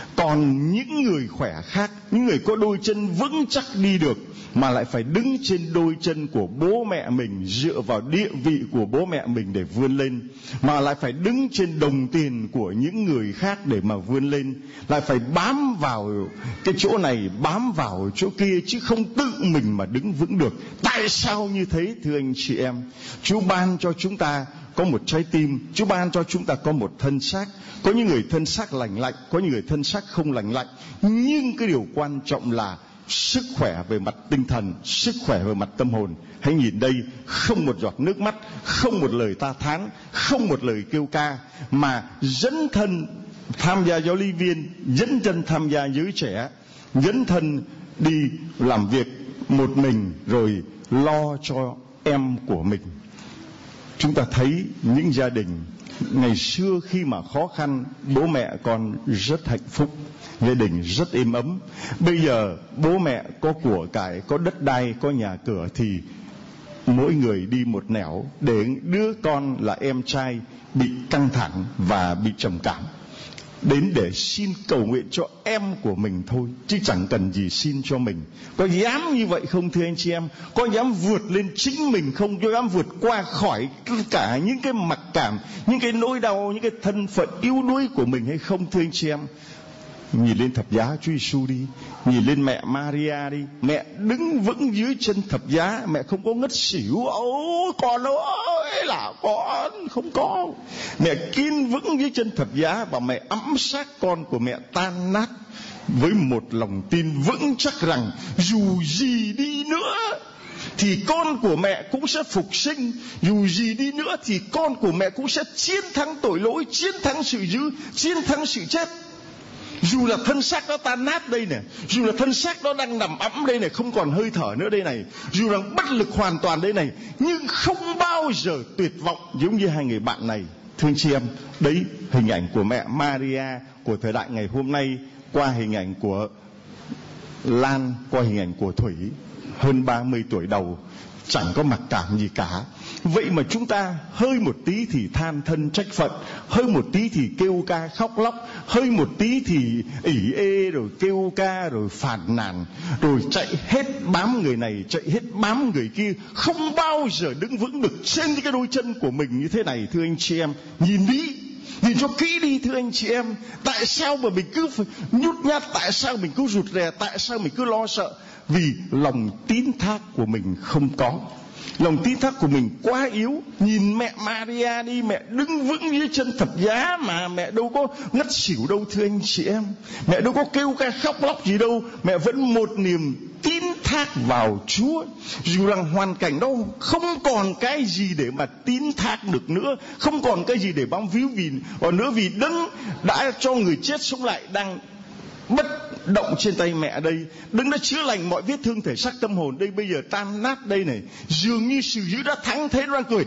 Còn những người khỏe khác, những người có đôi chân vững chắc đi được, mà lại phải đứng trên đôi chân của bố mẹ mình, dựa vào địa vị của bố mẹ mình để vươn lên, mà lại phải đứng trên đồng tiền của những người khác để mà vươn lên, lại phải bám vào cái chỗ này, bám vào chỗ kia, chứ không tự mình mà đứng vững được. Tại sao như thế thưa anh chị em? Chúa ban cho chúng ta có một trái tim, Chúa ban cho chúng ta có một thân xác. Có những người thân xác lành lạnh, có những người thân xác không lành lạnh, nhưng cái điều quan trọng là sức khỏe về mặt tinh thần, sức khỏe về mặt tâm hồn. Hãy nhìn đây, không một giọt nước mắt, không một lời ta thán, không một lời kêu ca, mà dấn thân tham gia giáo lý viên, dấn thân tham gia giới trẻ, dấn thân đi làm việc một mình rồi lo cho em của mình. Chúng ta thấy những gia đình ngày xưa khi mà khó khăn, bố mẹ con rất hạnh phúc, gia đình rất êm ấm. Bây giờ bố mẹ có của cải, có đất đai, có nhà cửa thì mỗi người đi một nẻo, để đứa con là em trai bị căng thẳng và bị trầm cảm, đến để xin cầu nguyện cho em của mình thôi, chứ chẳng cần gì xin cho mình. Có dám như vậy không thưa anh chị em? Có dám vượt lên chính mình không? Có dám vượt qua khỏi tất cả những cái mặc cảm, những cái nỗi đau, những cái thân phận yếu đuối của mình hay không thưa anh chị em? Nhìn lên thập giá Chúa Giêsu đi, nhìn lên mẹ Maria đi, mẹ đứng vững dưới chân thập giá, mẹ không có ngất xỉu. Ôi con ơi là con, không có. Mẹ kiên vững dưới chân thập giá và mẹ ẵm xác con của mẹ tan nát với một lòng tin vững chắc rằng dù gì đi nữa thì con của mẹ cũng sẽ phục sinh, dù gì đi nữa thì con của mẹ cũng sẽ chiến thắng tội lỗi, chiến thắng sự dữ, chiến thắng sự chết. Dù là thân xác nó tan nát đây này, dù là thân xác nó đang nằm ẵm đây này, không còn hơi thở nữa đây này, dù là bất lực hoàn toàn đây này, nhưng không bao giờ tuyệt vọng giống như hai người bạn này. Thương chị em, đấy hình ảnh của mẹ Maria của thời đại ngày hôm nay qua hình ảnh của Lan, qua hình ảnh của Thủy, hơn 30 tuổi đầu, chẳng có mặc cảm gì cả. Vậy mà chúng ta hơi một tí thì than thân trách phận, hơi một tí thì kêu ca khóc lóc, hơi một tí thì ỉ ê rồi kêu ca rồi phàn nàn, rồi chạy hết bám người này, chạy hết bám người kia, không bao giờ đứng vững được trên cái đôi chân của mình như thế này thưa anh chị em. Nhìn đi, nhìn cho kỹ đi thưa anh chị em. Tại sao mà mình cứ phải nhút nhát, tại sao mình cứ rụt rè, tại sao mình cứ lo sợ? Vì lòng tín thác của mình không có, lòng tín thác của mình quá yếu. Nhìn mẹ Maria đi, mẹ đứng vững dưới chân thập giá mà mẹ đâu có ngất xỉu đâu thưa anh chị em. Mẹ đâu có kêu ca khóc lóc gì đâu, mẹ vẫn một niềm tín thác vào Chúa. Dù rằng hoàn cảnh đó không còn cái gì để mà tín thác được nữa, không còn cái gì để bám víu vì nữa, vì Đấng đã cho người chết sống lại đang bất động trên tay mẹ đây. Đấng đã chữa lành mọi vết thương thể xác tâm hồn đây, bây giờ tan nát đây này. Dường như sự dữ đã thắng, thế nó đang cười.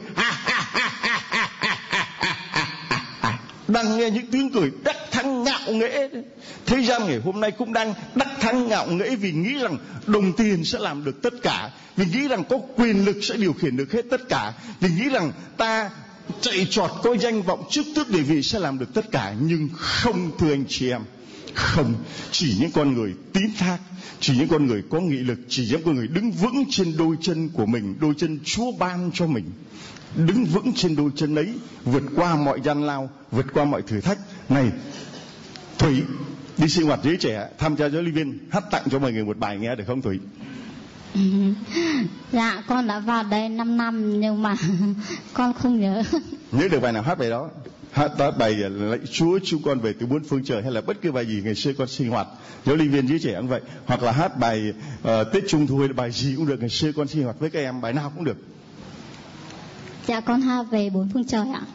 Đang nghe những tiếng cười đắc thắng ngạo nghễ. Thế gian ngày hôm nay cũng đang đắc thắng ngạo nghễ vì nghĩ rằng đồng tiền sẽ làm được tất cả, vì nghĩ rằng có quyền lực sẽ điều khiển được hết tất cả, vì nghĩ rằng ta chạy trọt có danh vọng chức tước địa vị sẽ làm được tất cả. Nhưng không thưa anh chị em, không. Chỉ những con người tín thác, chỉ những con người có nghị lực, chỉ những con người đứng vững trên đôi chân của mình, đôi chân Chúa ban cho mình, đứng vững trên đôi chân ấy, vượt qua mọi gian lao, vượt qua mọi thử thách. Này Thủy, đi sinh hoạt giới trẻ, tham gia giáo lý viên, hát tặng cho mọi người một bài nghe được không Thủy? Dạ con đã vào đây 5 năm nhưng mà con không nhớ. Nhớ được bài nào hát bài đó. hát bài lạy Chúa chúng con về từ bốn phương trời, hay là bất cứ bài gì ngày xưa con sinh hoạt giáo lý viên giới trẻ cũng vậy, hoặc là hát bài Tết Trung Thu hay là bài gì cũng được, ngày xưa con sinh hoạt với các em bài nào cũng được. Dạ con hát về bốn phương trời ạ.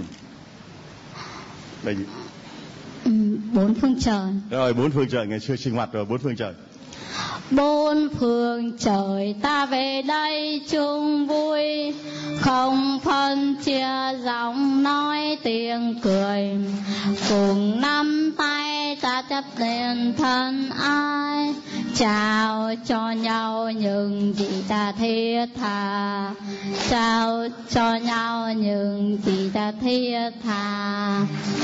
Bài gì? Bốn phương trời. Rồi bốn phương trời ngày xưa sinh hoạt rồi, bốn phương trời. Bốn phương trời ta về đây chung vui, không phân chia giọng nói tiếng cười, cùng nắm tay ta chấp lên thân ai, trao cho nhau những gì ta thiết tha, trao cho nhau những gì ta thiết tha.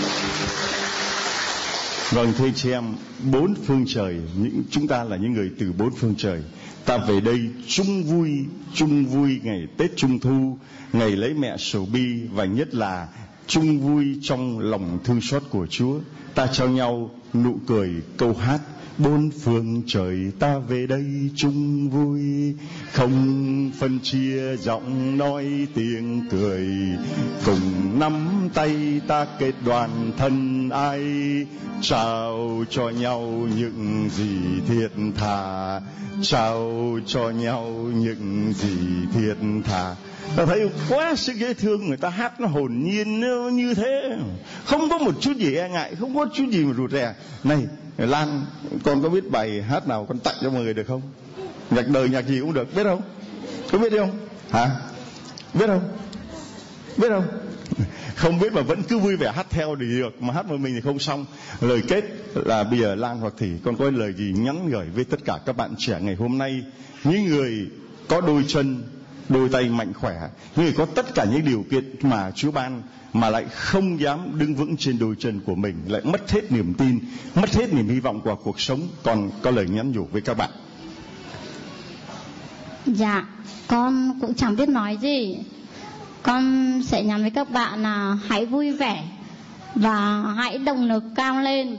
Vâng, thưa chị em, bốn phương trời, chúng ta là những người từ bốn phương trời. Ta về đây chung vui ngày Tết Trung Thu, ngày lấy mẹ sầu bi, và nhất là chung vui trong lòng thương xót của Chúa. Ta trao nhau nụ cười câu hát, bốn phương trời ta về đây chung vui, không phân chia giọng nói tiếng cười, cùng nắm tay ta kết đoàn thân ai, trao cho nhau những gì thiết tha, trao cho nhau những gì thiết tha. Ta thấy quá sức dễ thương, người ta hát nó hồn nhiên nó như thế, không có một chút gì e ngại, không có chút gì mà rụt rè. Này Lan, con có biết bài hát nào con tặng cho mọi người được không? Nhạc đời nhạc gì cũng được, biết không? Có biết đi không? Hả? Biết không? Biết không? Không biết mà vẫn cứ vui vẻ hát theo thì được, mà hát một mình thì không xong. Lời kết là bây giờ Lan hoặc Thủy, con có lời gì nhắn gửi với tất cả các bạn trẻ ngày hôm nay, những người có đôi chân đôi tay mạnh khỏe, những người có tất cả những điều kiện mà Chúa ban, mà lại không dám đứng vững trên đôi chân của mình, lại mất hết niềm tin, mất hết niềm hy vọng của cuộc sống. Còn có lời nhắn nhủ với các bạn. Dạ, con cũng chẳng biết nói gì. Con sẽ nhắn với các bạn là hãy vui vẻ và hãy động lực cao lên,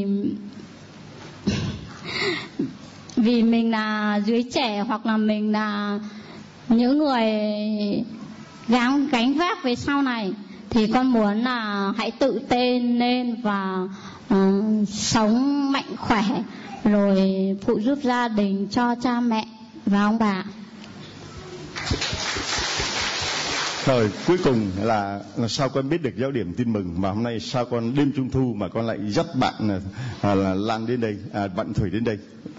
vì mình là dưới trẻ, hoặc là mình là những người gánh vác về sau này, thì con muốn là hãy tự tin lên và sống mạnh khỏe, rồi phụ giúp gia đình cho cha mẹ và ông bà. Rồi cuối cùng là sao con biết được giáo điểm tin mừng, mà hôm nay sao con đêm Trung Thu mà con lại dắt bạn là Lan đến đây, bạn Thủy đến đây?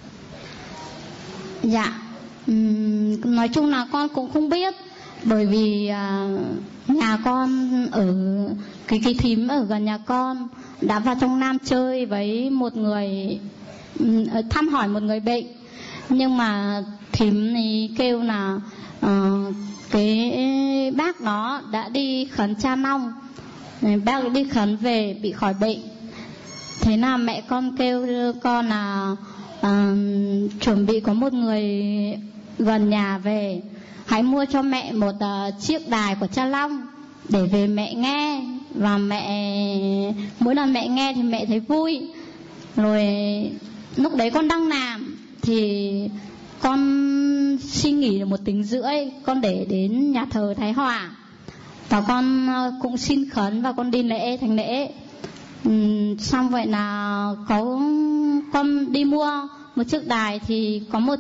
Dạ, nói chung là con cũng không biết, bởi vì nhà con ở cái thím ở gần nhà con đã vào trong Nam chơi với một người, thăm hỏi một người bệnh, nhưng mà thím ấy kêu là cái bác đó đã đi khấn Cha Long, bác đi khấn về bị khỏi bệnh. Thế là mẹ con kêu con là chuẩn bị có một người gần nhà về, hãy mua cho mẹ một chiếc đài của Cha Long để về mẹ nghe, và mẹ mỗi lần mẹ nghe thì mẹ thấy vui. Rồi lúc đấy con đang làm thì con xin nghỉ được 1 tiếng rưỡi, con để đến nhà thờ Thái Hòa và con cũng xin khấn và con đi lễ thành lễ. Xong vậy là có con đi mua một chiếc đài, thì có một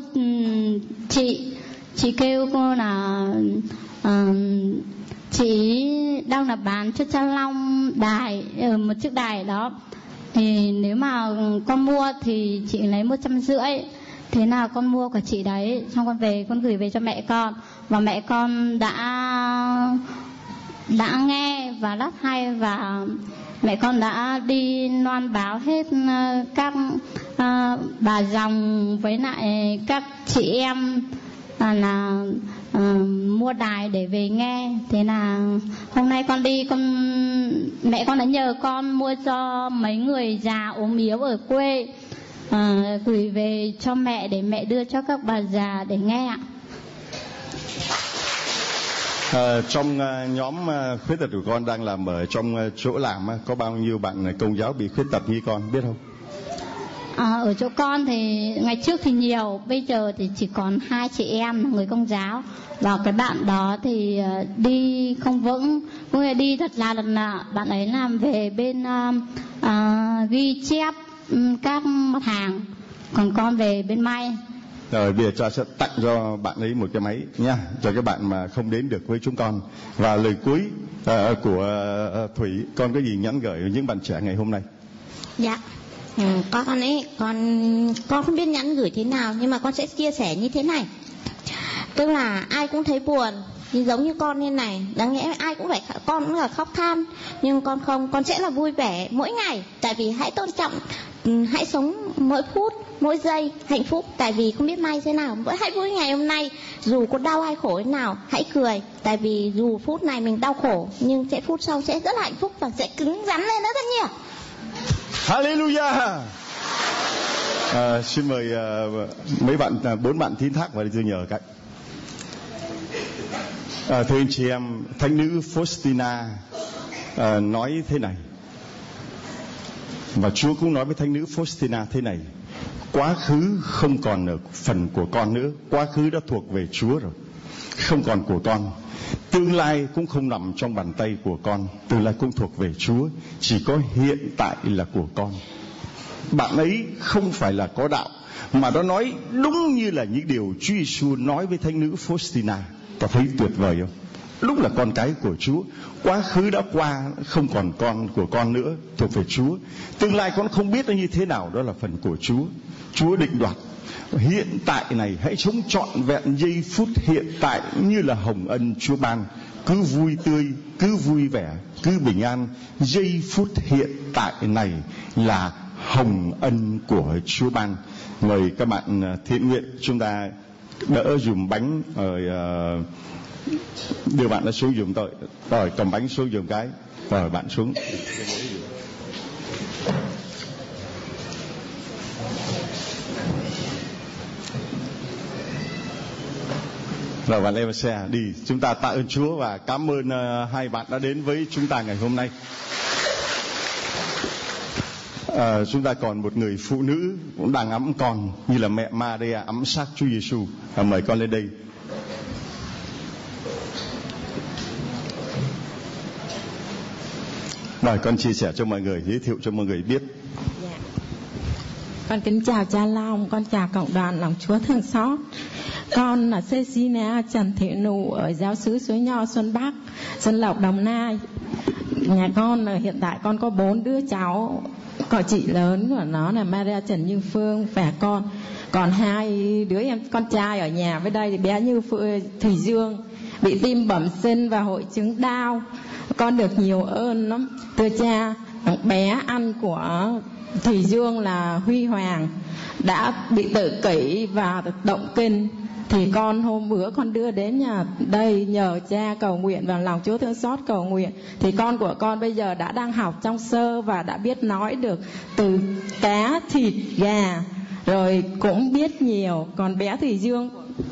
chị kêu cô là chị đang là bán cho Cha Long đài, một chiếc đài đó, thì nếu mà con mua thì chị lấy 150. Thế nào con mua của chị đấy, xong con về con gửi về cho mẹ con, và mẹ con đã nghe và rất hay, và mẹ con đã đi loan báo hết các bà dòng với lại các chị em là mua đài để về nghe. Thế là hôm nay con đi, mẹ con đã nhờ con mua cho mấy người già ốm yếu ở quê, gửi về cho mẹ để mẹ đưa cho các bà già để nghe ạ. Trong nhóm khuyết tật của con đang làm ở trong chỗ làm, có bao nhiêu bạn Công giáo bị khuyết tật như con biết không? Ở chỗ con thì ngày trước thì nhiều, bây giờ thì chỉ còn 2 chị em là người Công giáo. Và cái bạn đó thì đi không vững, cũng đi thật là lần nào bạn ấy làm về bên ghi chép các mặt hàng, còn con về bên may. Rồi bây giờ cho sẽ tặng cho bạn ấy một cái máy nha, cho các bạn mà không đến được với chúng con. Và lời cuối của Thủy, con có gì nhắn gửi những bạn trẻ ngày hôm nay? Dạ, con không biết nhắn gửi thế nào, nhưng mà con sẽ chia sẻ như thế này. Tức là ai cũng thấy buồn, nhưng giống như con như này, đáng lẽ ai cũng phải, con cũng là khóc than, nhưng con không, con sẽ là vui vẻ mỗi ngày. Tại vì hãy tôn trọng, hãy sống mỗi phút, mỗi giây hạnh phúc. Tại vì không biết mai thế nào, hãy vui ngày hôm nay, dù có đau hay khổ thế nào, hãy cười. Tại vì dù phút này mình đau khổ, nhưng sẽ phút sau sẽ rất là hạnh phúc và sẽ cứng rắn lên rất nhiều. Hallelujah. Xin mời mấy bạn, 4 bạn tín thác vào đây nhờ cái. Thưa anh chị em, thánh nữ Faustina nói thế này, và Chúa cũng nói với thánh nữ Faustina thế này: quá khứ không còn ở phần của con nữa, quá khứ đã thuộc về Chúa rồi, không còn của con. Tương lai cũng không nằm trong bàn tay của con, tương lai cũng thuộc về Chúa, chỉ có hiện tại là của con. Bạn ấy không phải là có đạo, mà nó nói đúng như là những điều Chúa Giêsu nói với thánh nữ Faustina. Có thấy tuyệt vời không? Lúc là con cái của Chúa, quá khứ đã qua, không còn con của con nữa, thuộc về Chúa. Tương lai con không biết nó như thế nào, đó là phần của Chúa. Chúa định đoạt. Hiện tại này hãy sống trọn vẹn giây phút hiện tại như là hồng ân Chúa ban. Cứ vui tươi, cứ vui vẻ, cứ bình an. Giây phút hiện tại này là hồng ân của Chúa ban. Mời các bạn thiện nguyện chúng ta đỡ dùm bánh rồi đưa bạn nó xuống dùm tôi. Rồi cầm bánh xuống dùm cái. Rồi bạn xuống. Rồi bạn em xe đi. Chúng ta tạ ơn Chúa và cảm ơn hai bạn đã đến với chúng ta ngày hôm nay. Chúng ta còn một người phụ nữ cũng đang ẵm con, như là mẹ Maria ẵm xác Chúa Giêsu. Mời con lên đây. Rồi con chia sẻ cho mọi người, giới thiệu cho mọi người biết. Con kính chào cha Long, con chào cộng đoàn lòng Chúa thương xót. Con là Cecilia Trần Thị Nụ ở giáo xứ Suối Nho Xuân Bắc, Xuân Lộc Đồng Nai. Nhà con là hiện tại con có 4 đứa cháu. Có chị lớn của nó là Maria Trần Như Phương và con. Còn 2 đứa em con trai ở nhà với đây thì bé Như Phương, Thủy Dương bị tim bẩm sinh và hội chứng đau. Con được nhiều ơn lắm. Thưa cha, bé anh của Thủy Dương là Huy Hoàng đã bị tự kỷ và động kinh. Thì con hôm bữa con đưa đến nhà đây nhờ cha cầu nguyện và lòng Chúa thương xót cầu nguyện. Thì con của con bây giờ đã đang học trong sơ và đã biết nói được từ cá, thịt, gà, rồi cũng biết nhiều. Còn bé Thủy Dương,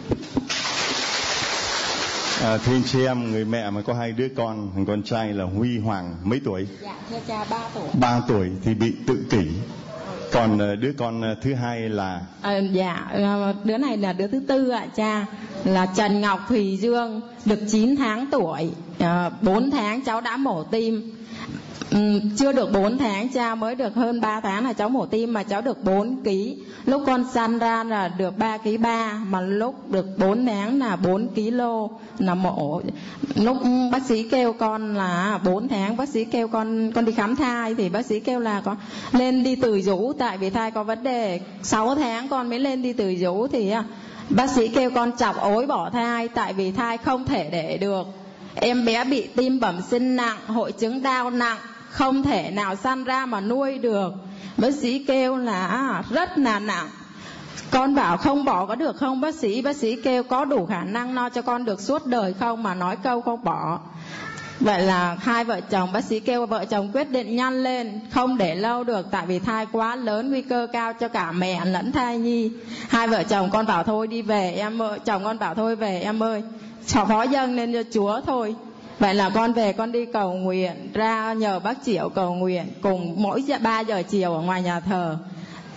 thưa anh chị em, người mẹ mà có 2 đứa con, thằng con trai là Huy Hoàng mấy tuổi? dạ thưa cha 3 tuổi. 3 tuổi thì bị tự kỷ. Còn đứa con thứ hai là đứa này là đứa thứ 4 ạ cha, là Trần Ngọc Thùy Dương, được 9 tháng tuổi. 4 tháng cháu đã mổ tim. Chưa được 4 tháng cha, mới được hơn 3 tháng là cháu mổ tim, mà cháu được 4 kg. Lúc con sanh ra là được 3 kg 3, mà lúc được 4 tháng là 4 kg là mổ. Lúc bác sĩ kêu con là 4 tháng, bác sĩ kêu con đi khám thai thì bác sĩ kêu là con lên đi từ dũ, tại vì thai có vấn đề. 6 tháng con mới lên đi từ dũ thì bác sĩ kêu con chọc ối bỏ thai, tại vì thai không thể để được. Em bé bị tim bẩm sinh nặng, hội chứng đau nặng, không thể nào sanh ra mà nuôi được. Bác sĩ kêu là rất là nặng. Con bảo không bỏ có được không bác sĩ? Bác sĩ kêu có đủ khả năng lo cho con được suốt đời không, mà nói câu không bỏ. Vậy là 2 vợ chồng, bác sĩ kêu vợ chồng quyết định nhanh lên, không để lâu được, tại vì thai quá lớn, nguy cơ cao cho cả mẹ lẫn thai nhi. 2 vợ chồng con bảo thôi đi về em ơi, chồng con bảo thôi về em ơi, phó dâng lên cho Chúa thôi. Vậy là con về con đi cầu nguyện, ra nhờ bác Triệu cầu nguyện cùng mỗi 3 giờ chiều ở ngoài nhà thờ.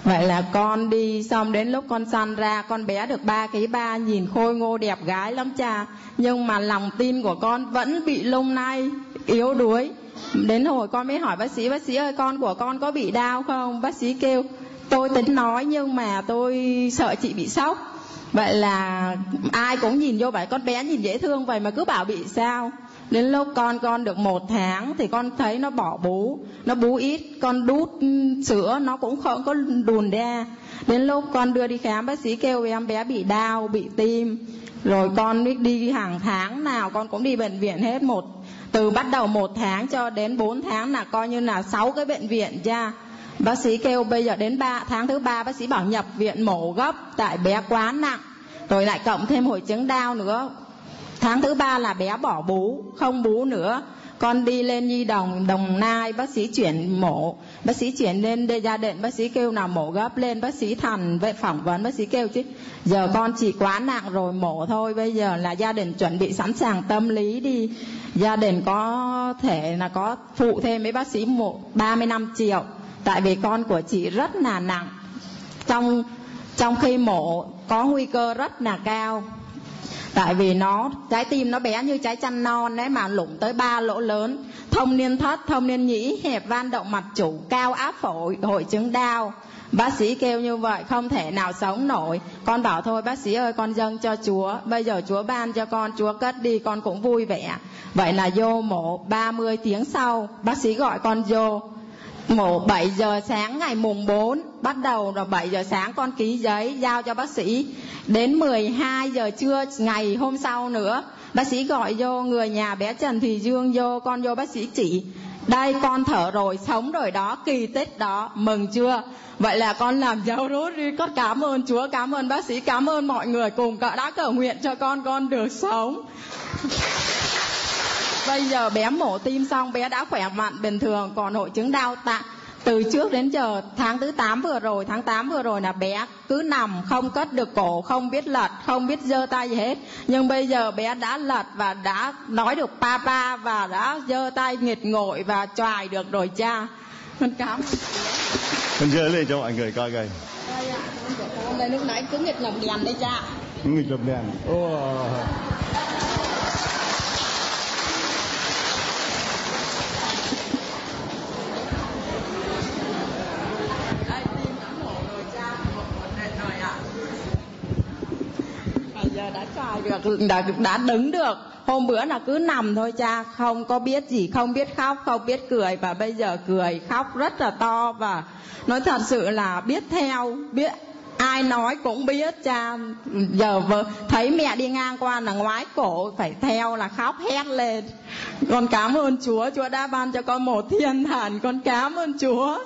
Vậy là con đi xong đến lúc con sanh ra, con bé được 3 kg 3, nhìn khôi ngô đẹp gái lắm cha. Nhưng mà lòng tin của con vẫn bị lung lay, yếu đuối. Đến hồi con mới hỏi bác sĩ ơi con của con có bị đau không? Bác sĩ kêu tôi tính nói nhưng mà tôi sợ chị bị sốc. Vậy là ai cũng nhìn vô bảo con bé nhìn dễ thương vậy mà cứ bảo bị sao. Đến lúc con được 1 tháng thì con thấy nó bỏ bú, nó bú ít, con đút sữa nó cũng không có đùn ra. Đến lúc con đưa đi khám, bác sĩ kêu em bé bị đau, bị tim. Rồi con đi hàng tháng nào con cũng đi bệnh viện hết, từ bắt đầu 1 tháng cho đến 4 tháng là coi như là 6 cái bệnh viện cha. Bác sĩ kêu bây giờ đến tháng thứ 3 bác sĩ bảo nhập viện mổ gấp tại bé quá nặng. Rồi lại cộng thêm hội chứng đau nữa. Tháng thứ 3 là bé bỏ bú, không bú nữa. Con đi lên Nhi Đồng Nai, bác sĩ chuyển mổ. Bác sĩ chuyển lên đây Gia Định, bác sĩ kêu nào mổ gấp lên. Bác sĩ Thành về phỏng vấn, bác sĩ kêu chứ giờ con chỉ quá nặng rồi mổ thôi. Bây giờ là gia đình chuẩn bị sẵn sàng tâm lý đi. Gia đình có thể là có phụ thêm với bác sĩ 35 triệu. Tại vì con của chị rất là nặng. Trong khi mổ có nguy cơ rất là cao. Tại vì trái tim nó bé như trái chăn non đấy mà lủng tới 3 lỗ lớn. Thông niên thất, thông niên nhĩ, hẹp van động mạch chủ, cao áp phổi, hội chứng đau. Bác sĩ kêu như vậy không thể nào sống nổi. Con bảo thôi bác sĩ ơi con dâng cho Chúa. Bây giờ Chúa ban cho con, Chúa cất đi con cũng vui vẻ. Vậy là vô mổ 30 tiếng sau bác sĩ gọi con vô. Mổ 7 giờ sáng ngày mùng 4. Bắt đầu rồi 7 giờ sáng con ký giấy giao cho bác sĩ. Đến 12 giờ trưa ngày hôm sau nữa bác sĩ gọi vô người nhà bé Trần Thùy Dương vô. Con vô bác sĩ chỉ đây con thở rồi, sống rồi đó, kỳ tích đó, mừng chưa? Vậy là con làm dấu rút đi. Con cảm ơn Chúa, cảm ơn bác sĩ, cảm ơn mọi người cùng đã cầu nguyện cho con được sống. Bây giờ bé mổ tim xong bé đã khỏe mạnh bình thường. Còn hội chứng đau từ trước đến giờ tháng 8 vừa rồi là bé cứ nằm không cất được cổ, không biết lật, không biết giơ tay gì hết. Nhưng bây giờ bé đã lật và đã nói được papa và đã giơ tay nghịch ngội và choài được rồi cha. Con cảm ơn. Con giơ lên cho mọi người coi coi. Đây ạ, con đây lúc nãy cứ nghịch lồng đèn đây cha. Nghịch lồng đèn. Đã đứng được. Hôm bữa là cứ nằm thôi cha, không có biết gì, không biết khóc, không biết cười. Và bây giờ cười khóc rất là to. Và nói thật sự là biết theo, biết ai nói cũng biết cha. Giờ thấy mẹ đi ngang qua là ngoái cổ phải theo là khóc hét lên. Con cảm ơn Chúa, Chúa đã ban cho con một thiên thần. Con cảm ơn Chúa.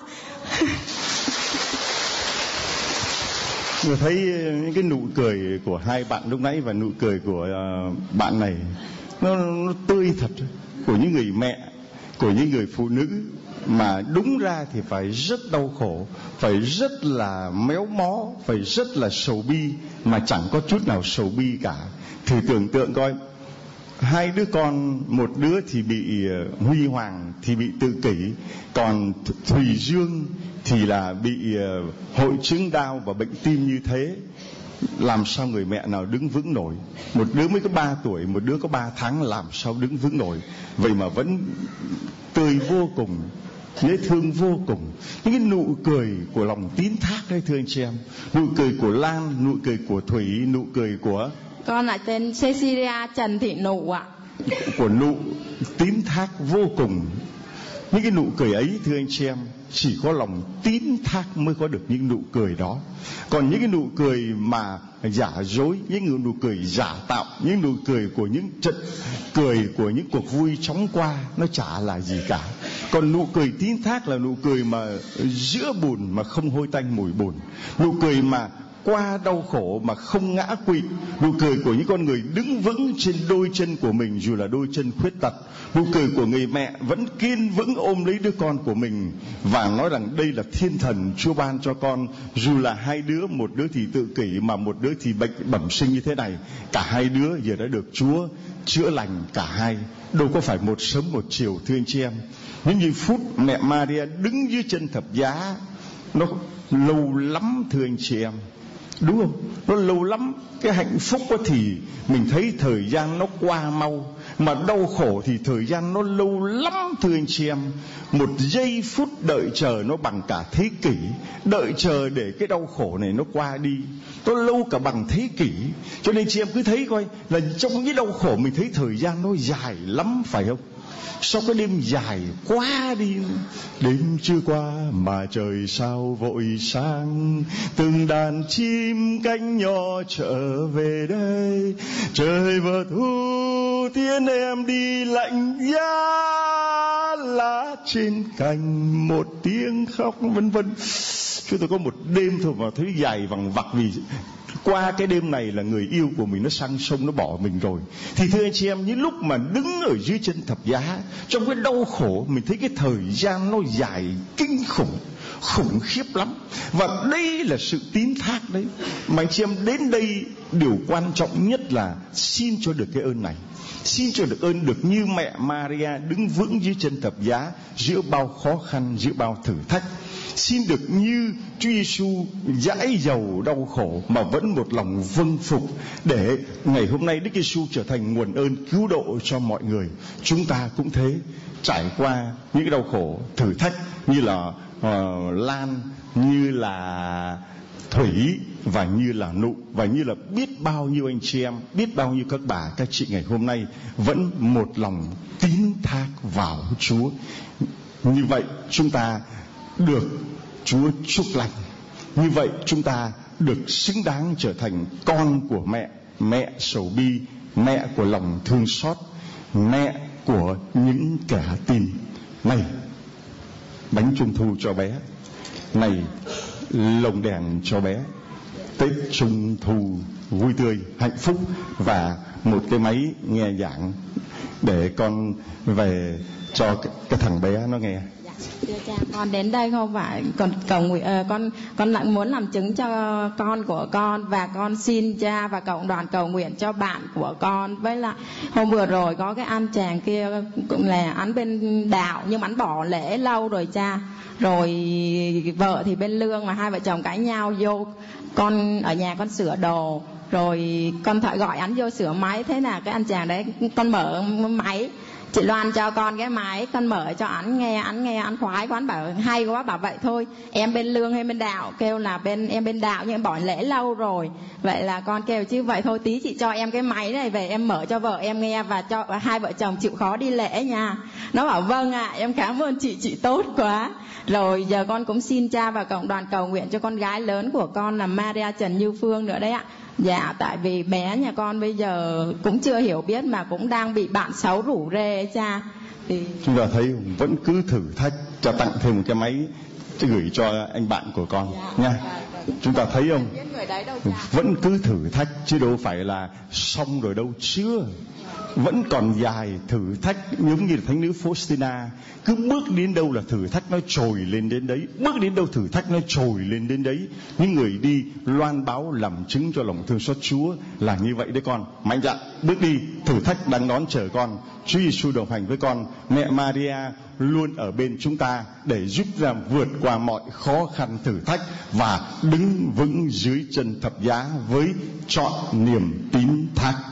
Người thấy những cái nụ cười của hai bạn lúc nãy và nụ cười của bạn này nó tươi thật, của những người mẹ, của những người phụ nữ mà đúng ra thì phải rất đau khổ, phải rất là méo mó, phải rất là sầu bi, mà chẳng có chút nào sầu bi cả. Thử tưởng tượng coi, hai đứa con, một đứa thì bị Huy Hoàng thì bị tự kỷ, còn Thùy Dương thì là bị hội chứng đau và bệnh tim như thế. Làm sao người mẹ nào đứng vững nổi? Một đứa mới có 3 tuổi, một đứa có 3 tháng, làm sao đứng vững nổi? Vậy mà vẫn tươi vô cùng, dễ thương vô cùng. Những cái nụ cười của lòng tín thác đấy thưa anh chị em. Nụ cười của Lan, nụ cười của Thủy, nụ cười của... Con là tên Cecilia Trần Thị Nụ ạ. Của Nụ tín thác vô cùng. Những cái nụ cười ấy thưa anh chị em, chỉ có lòng tín thác mới có được những nụ cười đó. Còn những cái nụ cười mà giả dối, những nụ cười giả tạo, những nụ cười của những trận cười của những cuộc vui chóng qua, nó chả là gì cả. Còn nụ cười tín thác là nụ cười mà giữa bùn mà không hôi tanh mùi bùn, nụ cười mà qua đau khổ mà không ngã quỵ, nụ cười của những con người đứng vững trên đôi chân của mình dù là đôi chân khuyết tật, nụ cười của người mẹ vẫn kiên vững ôm lấy đứa con của mình và nói rằng đây là thiên thần Chúa ban cho con. Dù là hai đứa, một đứa thì tự kỷ mà một đứa thì bệnh bẩm sinh như thế này, cả hai đứa giờ đã được Chúa chữa lành cả hai, đâu có phải một sớm một chiều thưa anh chị em. Những giây phút mẹ Maria đứng dưới chân thập giá, nó lâu lắm thưa anh chị em, đúng không? Nó lâu lắm. Cái hạnh phúc thì mình thấy thời gian nó qua mau, mà đau khổ thì thời gian nó lâu lắm thưa anh chị em. Một giây phút đợi chờ nó bằng cả thế kỷ. Đợi chờ để cái đau khổ này nó qua đi, nó lâu cả bằng thế kỷ. Cho nên chị em cứ thấy coi là trong cái đau khổ mình thấy thời gian nó dài lắm, phải không? Sao cái đêm dài quá đi. Đêm chưa qua mà trời sao vội sáng, từng đàn chim cánh nhỏ trở về đây. Trời vừa thu tiễn em đi lạnh giá, lá trên cành một tiếng khóc vân vân. Chúng tôi có một đêm thôi mà thấy dài vằng vặc, vì qua cái đêm này là người yêu của mình nó sang sông nó bỏ mình rồi. Thì thưa anh chị em, những lúc mà đứng ở dưới chân thập giá trong cái đau khổ, mình thấy cái thời gian nó dài kinh khủng, khủng khiếp lắm. Và đây là sự tín thác đấy. Mà anh chị em đến đây, điều quan trọng nhất là xin cho được cái ơn này. Xin cho được ơn được như mẹ Maria đứng vững dưới chân thập giá, giữa bao khó khăn, giữa bao thử thách. Xin được như Chúa Giêsu dãi dầu đau khổ mà vẫn một lòng vâng phục, để ngày hôm nay Đức Giêsu trở thành nguồn ơn cứu độ cho mọi người. Chúng ta cũng thế, trải qua những cái đau khổ, thử thách như là Lan, như là Thủy và như là Nụ, và như là biết bao nhiêu anh chị em, biết bao nhiêu các bà, các chị ngày hôm nay vẫn một lòng tín thác vào Chúa. Như vậy chúng ta được Chúa chúc lành. Như vậy chúng ta được xứng đáng trở thành con của mẹ, mẹ sầu bi, mẹ của lòng thương xót, mẹ của những kẻ tin. Này, bánh trung thu cho bé, này, lồng đèn cho bé. Tết Trung thu vui tươi, hạnh phúc, và một cái máy nghe giảng để con về cho cái thằng bé nó nghe. Thưa cha, con đến đây không phải còn cầu nguyện, con lại muốn làm chứng cho con của con, và con xin cha và cộng đoàn cầu nguyện cho bạn của con. Với lại hôm vừa rồi có cái anh chàng kia cũng là anh bên đạo, nhưng mà anh bỏ lễ lâu rồi cha. Rồi vợ thì bên lương, mà hai vợ chồng cãi nhau, vô con ở nhà con sửa đồ, rồi con thoại gọi anh vô sửa máy. Thế là cái anh chàng đấy, con mở máy, chị Loan cho con cái máy, con mở cho ảnh nghe, ảnh khoái quá, ảnh bảo hay quá. Bảo vậy thôi, em bên lương hay bên đạo? Kêu là em bên đạo, nhưng em bỏ lễ lâu rồi. Vậy là con kêu chứ vậy thôi tí chị cho em cái máy này về em mở cho vợ em nghe, và cho hai vợ chồng chịu khó đi lễ nha. Nó bảo vâng ạ, em cảm ơn chị tốt quá. Rồi giờ con cũng xin cha và cộng đoàn cầu nguyện cho con gái lớn của con là Maria Trần Như Phương nữa đấy ạ. Dạ, tại vì bé nhà con bây giờ cũng chưa hiểu biết, mà cũng đang bị bạn xấu rủ rê cha. Thì chúng ta thấy vẫn cứ thử thách, cho tặng thêm một cái máy gửi cho anh bạn của con nha. Chúng ta thấy không? Vẫn cứ thử thách chứ đâu phải là xong rồi đâu, chưa. Vẫn còn dài thử thách, giống như là Thánh nữ Faustina, cứ bước đến đâu là thử thách nó trồi lên đến đấy, bước đến đâu thử thách nó trồi lên đến đấy. Những người đi loan báo làm chứng cho lòng thương xót Chúa là như vậy đấy con. Mạnh dạn bước đi, thử thách đang đón chờ con. Chúa Giêsu đồng hành với con, mẹ Maria luôn ở bên chúng ta để giúp ra vượt qua mọi khó khăn thử thách và đứng vững dưới chân thập giá với trọn niềm tín thác.